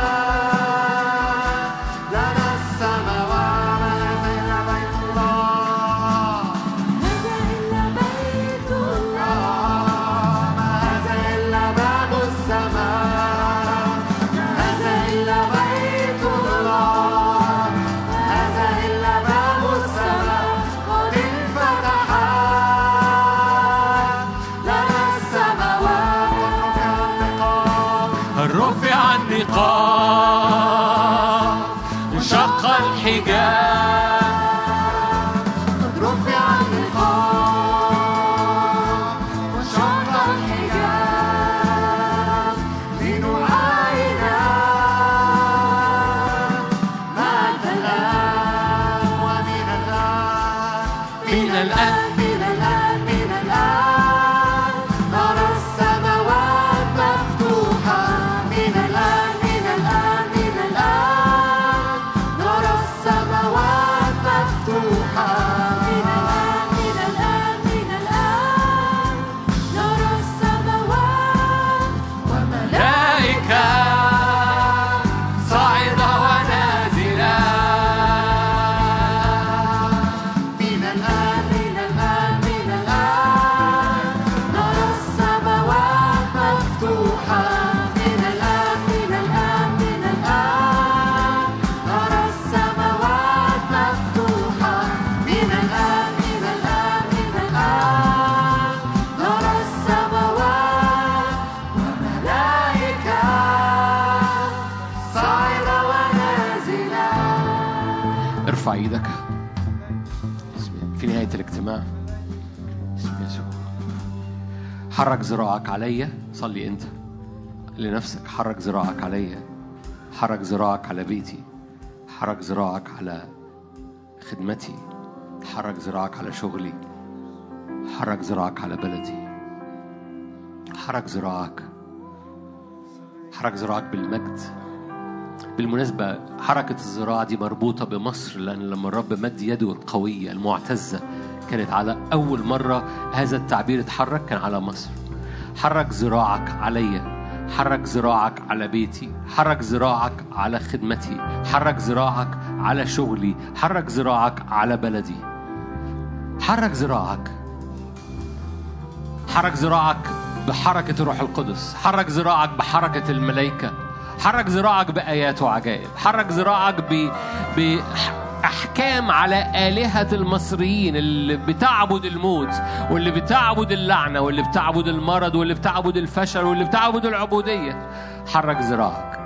لنا السماوات. هذا إلا بيت الله، هذا إلا بيت الله، ما هذا إلا باب السماء. هذا إلا بيت الله، هذا إلا باب السماء قد انفتح لنا السماوات. رفع النقاب انشق الحجاب، قد رفع النقاب وانشق الحجاب لنعاين مجد الآن ومن الآن من الآن من الآن من الآن نرى السماوات مفتوحة. من الآن من الآن من الآن نرى السماوات مفتوحة. من الآن من الآن من الآن نرى السماوات ملائكة صاعدة ونازلة. من الآن من الآن من الآن نرى السماوات مفتوحة. من الآن من الآن من الآن نرى السماوات مفتوحة. من الآن من الآن من الآن نرى السماوات وملائكة صاعدة ونازلة. ارفع ايدك في نهاية الاجتماع باسم يسوع. حرك ذراعك عليا. صلي انت لنفسك. حرك ذراعك عليا، حرك ذراعك على بيتي، حرك ذراعك على خدمتي، حرك ذراعك على شغلي، حرك ذراعك على بلدي، حرك ذراعك، حرك ذراعك بالمجد. بالمناسبة حركة الذراع دي مربوطة بمصر، لأن لما الرب مد يده القوية المعتزة كانت على أول مرة هذا التعبير اتحرك كان على مصر. حرك ذراعك عليا، حرك ذراعك على بيتي، حرك ذراعك على خدمتي، حرك ذراعك على شغلي، حرك ذراعك على بلدي. حرك ذراعك، حرك ذراعك بحركة الروح القدس، حرك ذراعك بحركة الملائكة، حرك ذراعك بآيات وعجائب، حرك ذراعك ب... بأحكام على آلهة المصريين اللي بتعبد الموت واللي بتعبد اللعنة واللي بتعبد المرض واللي بتعبد الفشل واللي بتعبد العبودية. حرك ذراعك.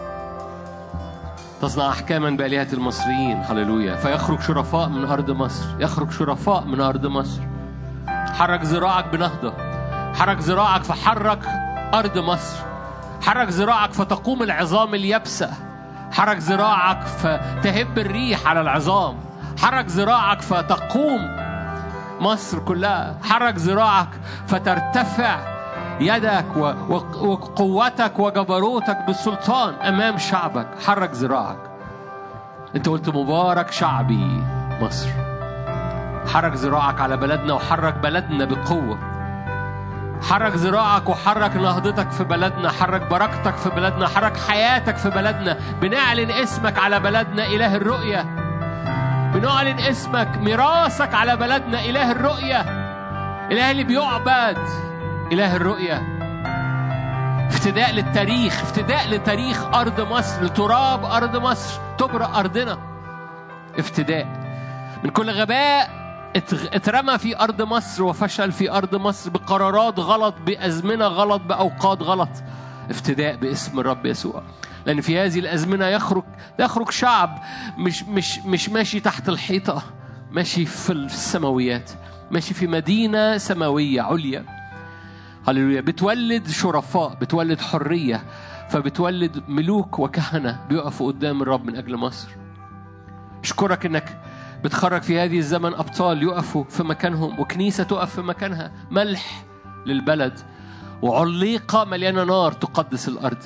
تصنع أحكاما بآلهة المصريين. هللويا. فيخرج شرفاء من أرض مصر، يخرج شرفاء من أرض مصر. حرك ذراعك بنهضة، حرك ذراعك فحرك أرض مصر، حرك ذراعك فتقوم العظام اليابسة، حرك ذراعك فتهب الريح على العظام، حرك ذراعك فتقوم مصر كلها، حرك ذراعك فترتفع يدك وقوتك وجبروتك بالسلطان أمام شعبك. حرك ذراعك. أنت قلت مبارك شعبي مصر. حرك ذراعك على بلدنا وحرك بلدنا بقوة. حرك ذراعك وحرك نهضتك في بلدنا، حرك بركتك في بلدنا، حرك حياتك في بلدنا. بنعلن اسمك على بلدنا إله الرؤية، بنعلن اسمك ميراثك على بلدنا إله الرؤية، إله اللي بيعبد، إله الرؤية. افتداء للتاريخ، افتداء لتاريخ أرض مصر، لتراب أرض مصر، تبرأ أرضنا. افتداء من كل غباء اترمى في أرض مصر وفشل في أرض مصر بقرارات غلط، بأزمنة غلط، بأوقات غلط. افتداء باسم الرب يسوع. لأن في هذه الأزمنة يخرج يخرج شعب مش مش مش ماشي تحت الحيطة، ماشي في السماويات، ماشي في مدينة سماوية عليا. هللويا. بتولد شرفاء، بتولد حرية، فبتولد ملوك وكهنة بيقفوا قدام الرب من أجل مصر. أشكرك إنك بتخرج في هذه الزمن أبطال يقفوا في مكانهم، وكنيسة تقف في مكانها، ملح للبلد وعليقة مليانة نار تقدس الأرض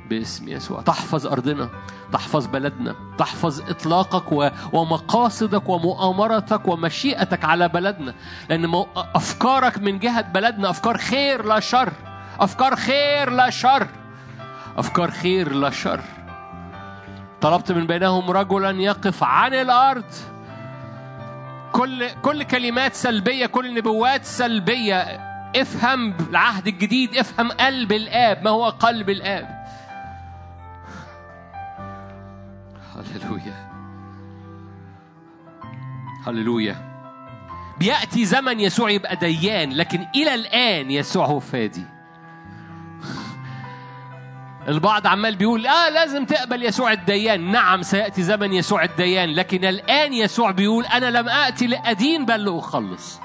باسم يسوع. تحفظ أرضنا، تحفظ بلدنا، تحفظ إطلاقك و- ومقاصدك ومؤامرتك ومشيئتك على بلدنا، لأن مو- أفكارك من جهة بلدنا أفكار خير لا شر، أفكار خير لا شر، أفكار خير لا شر. طلبت من بينهم رجلا يقف عن الأرض. كل كل كلمات سلبية، كل نبوات سلبية، افهم العهد الجديد، افهم قلب الآب. ما هو قلب الآب؟ هللويا هللويا. بيأتي زمن يسوع يبقى ديان، لكن إلى الآن يسوع هو فادي. البعض عمال بيقول آه لازم تقبل يسوع الديان. نعم سيأتي زمن يسوع الديان، لكن الآن يسوع بيقول أنا لم آتي لأدين بل لأخلص.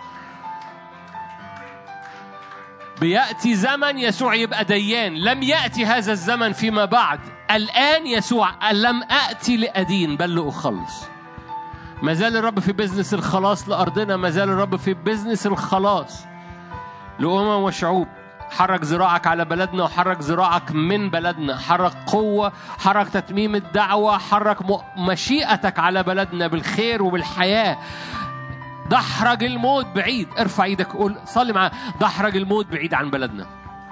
بيأتي زمن يسوع يبقى ديان، لم يأتي هذا الزمن فيما بعد. الآن يسوع لم آتي لأدين بل لأخلص. ما زال الرب في بزنس الخلاص لأرضنا، ما زال الرب في بزنس الخلاص لأمم وشعوب. حرك ذراعك على بلدنا وحرك ذراعك من بلدنا، حرك قوة، حرك تتميم الدعوة، حرك مشيئتك على بلدنا بالخير وبالحياة. دحرج الموت بعيد. ارفع ايدك قول صلي معاه، دحرج الموت بعيد عن بلدنا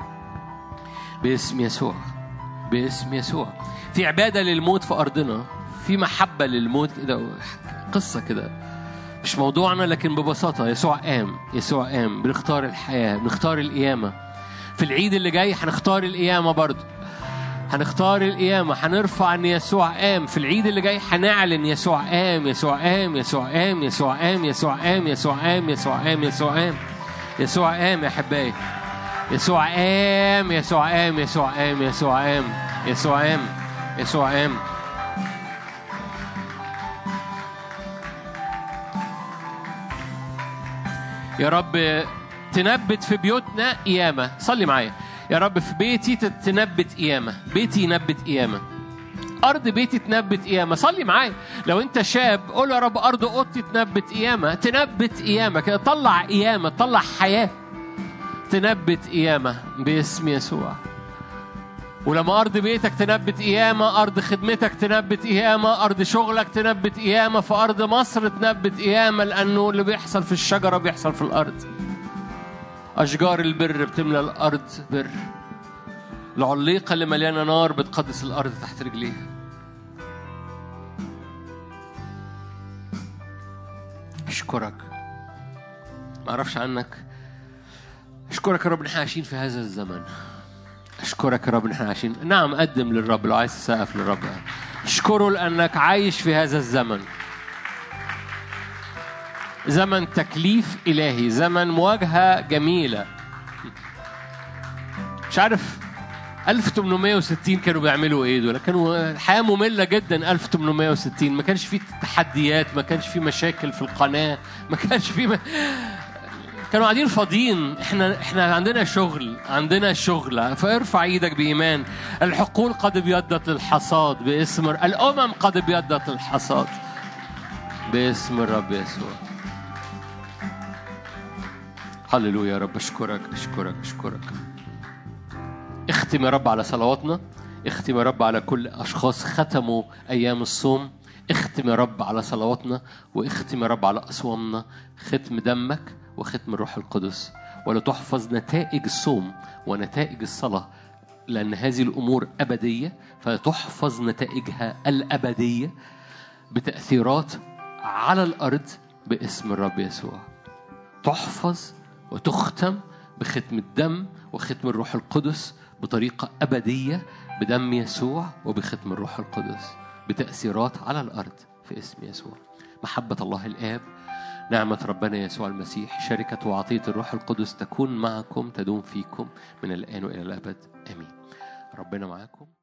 باسم يسوع، باسم يسوع. في عبادة للموت في أرضنا، في محبة للموت كده، قصة كده مش موضوعنا، لكن ببساطة يسوع قام، يسوع قام. بنختار الحياة، بنختار القيامة. في العيد اللي جاي هنختار القيامة برضو، هنختار القيامة، هنرفع أن يسوع قام. في العيد اللي جاي هنعلن يسوع قام، يسوع قام، يسوع قام، يسوع قام، يسوع قام، يسوع قام، يسوع قام، يسوع قام، يسوع قام. يا حبايبي يسوع قام، يسوع قام، يسوع قام، يسوع قام، يسوع قام، يسوع قام. يا رب تنبت في بيوتنا قيامة. صلي معايا يا رب، في بيتي تنبت قيامة، بيتي ينبت قيامة، أرض بيتي تنبت قيامة. صلي معايا لو أنت شاب، قول يا رب أرض أوضتي تنبت قيامة، تنبت قيامة كده، طلع قيامة، طلع حياة، تنبت قيامة باسم يسوع. ولما أرض بيتك تنبت قيامة، أرض خدمتك تنبت قيامة، أرض شغلك تنبت قيامة، في أرض مصر تنبت قيامة، لأنه اللي بيحصل في الشجرة بيحصل في الأرض. أشجار البر بتملى الأرض بر، العليقة اللي مليانة نار بتقدس الأرض تحت رجليها. أشكرك، ما أعرفش عنك، أشكرك يا رب إن إحنا عايشين في هذا الزمن. أشكرك يا رب إن إحنا عايشين. نعم قدم للرب لو عايز تسقف للرب، أشكره لأنك عايش في هذا الزمن، زمن تكليف إلهي، زمن مواجهة جميلة. مش عارف ألف وثمانمائة وستين كانوا بيعملوا إيه دول، كانوا الحياة مملة جدا. ألف وثمانمائة وستين ما كانش فيه تحديات، ما كانش فيه مشاكل في القناة، ما كانش فيه م... كانوا قاعدين فاضيين. احنا احنا عندنا شغل، عندنا شغل. فارفع ايدك بإيمان. الحقول قد ابيضت للحصاد باسم، الأمم قد ابيضت للحصاد باسم الرب يسوع. هللويا يا رب. اشكرك اشكرك اشكرك. اختم يا رب على صلواتنا، اختم يا رب على كل اشخاص ختموا ايام الصوم، اختم يا رب على صلواتنا، واختم يا رب على اصوامنا. ختم دمك وختم الروح القدس، ولا تحفظ نتائج الصوم ونتائج الصلاة، لأن هذه الأمور أبدية، فتحفظ نتائجها الأبدية بتأثيرات على الأرض باسم الرب يسوع. تحفظ وتختم بختم الدم وختم الروح القدس بطريقة أبدية بدم يسوع وبختم الروح القدس بتأثيرات على الأرض في اسم يسوع. محبة الله الآب، نعمة ربنا يسوع المسيح، شركة وعطية الروح القدس تكون معكم، تدوم فيكم من الآن وإلى الأبد. آمين. ربنا معكم.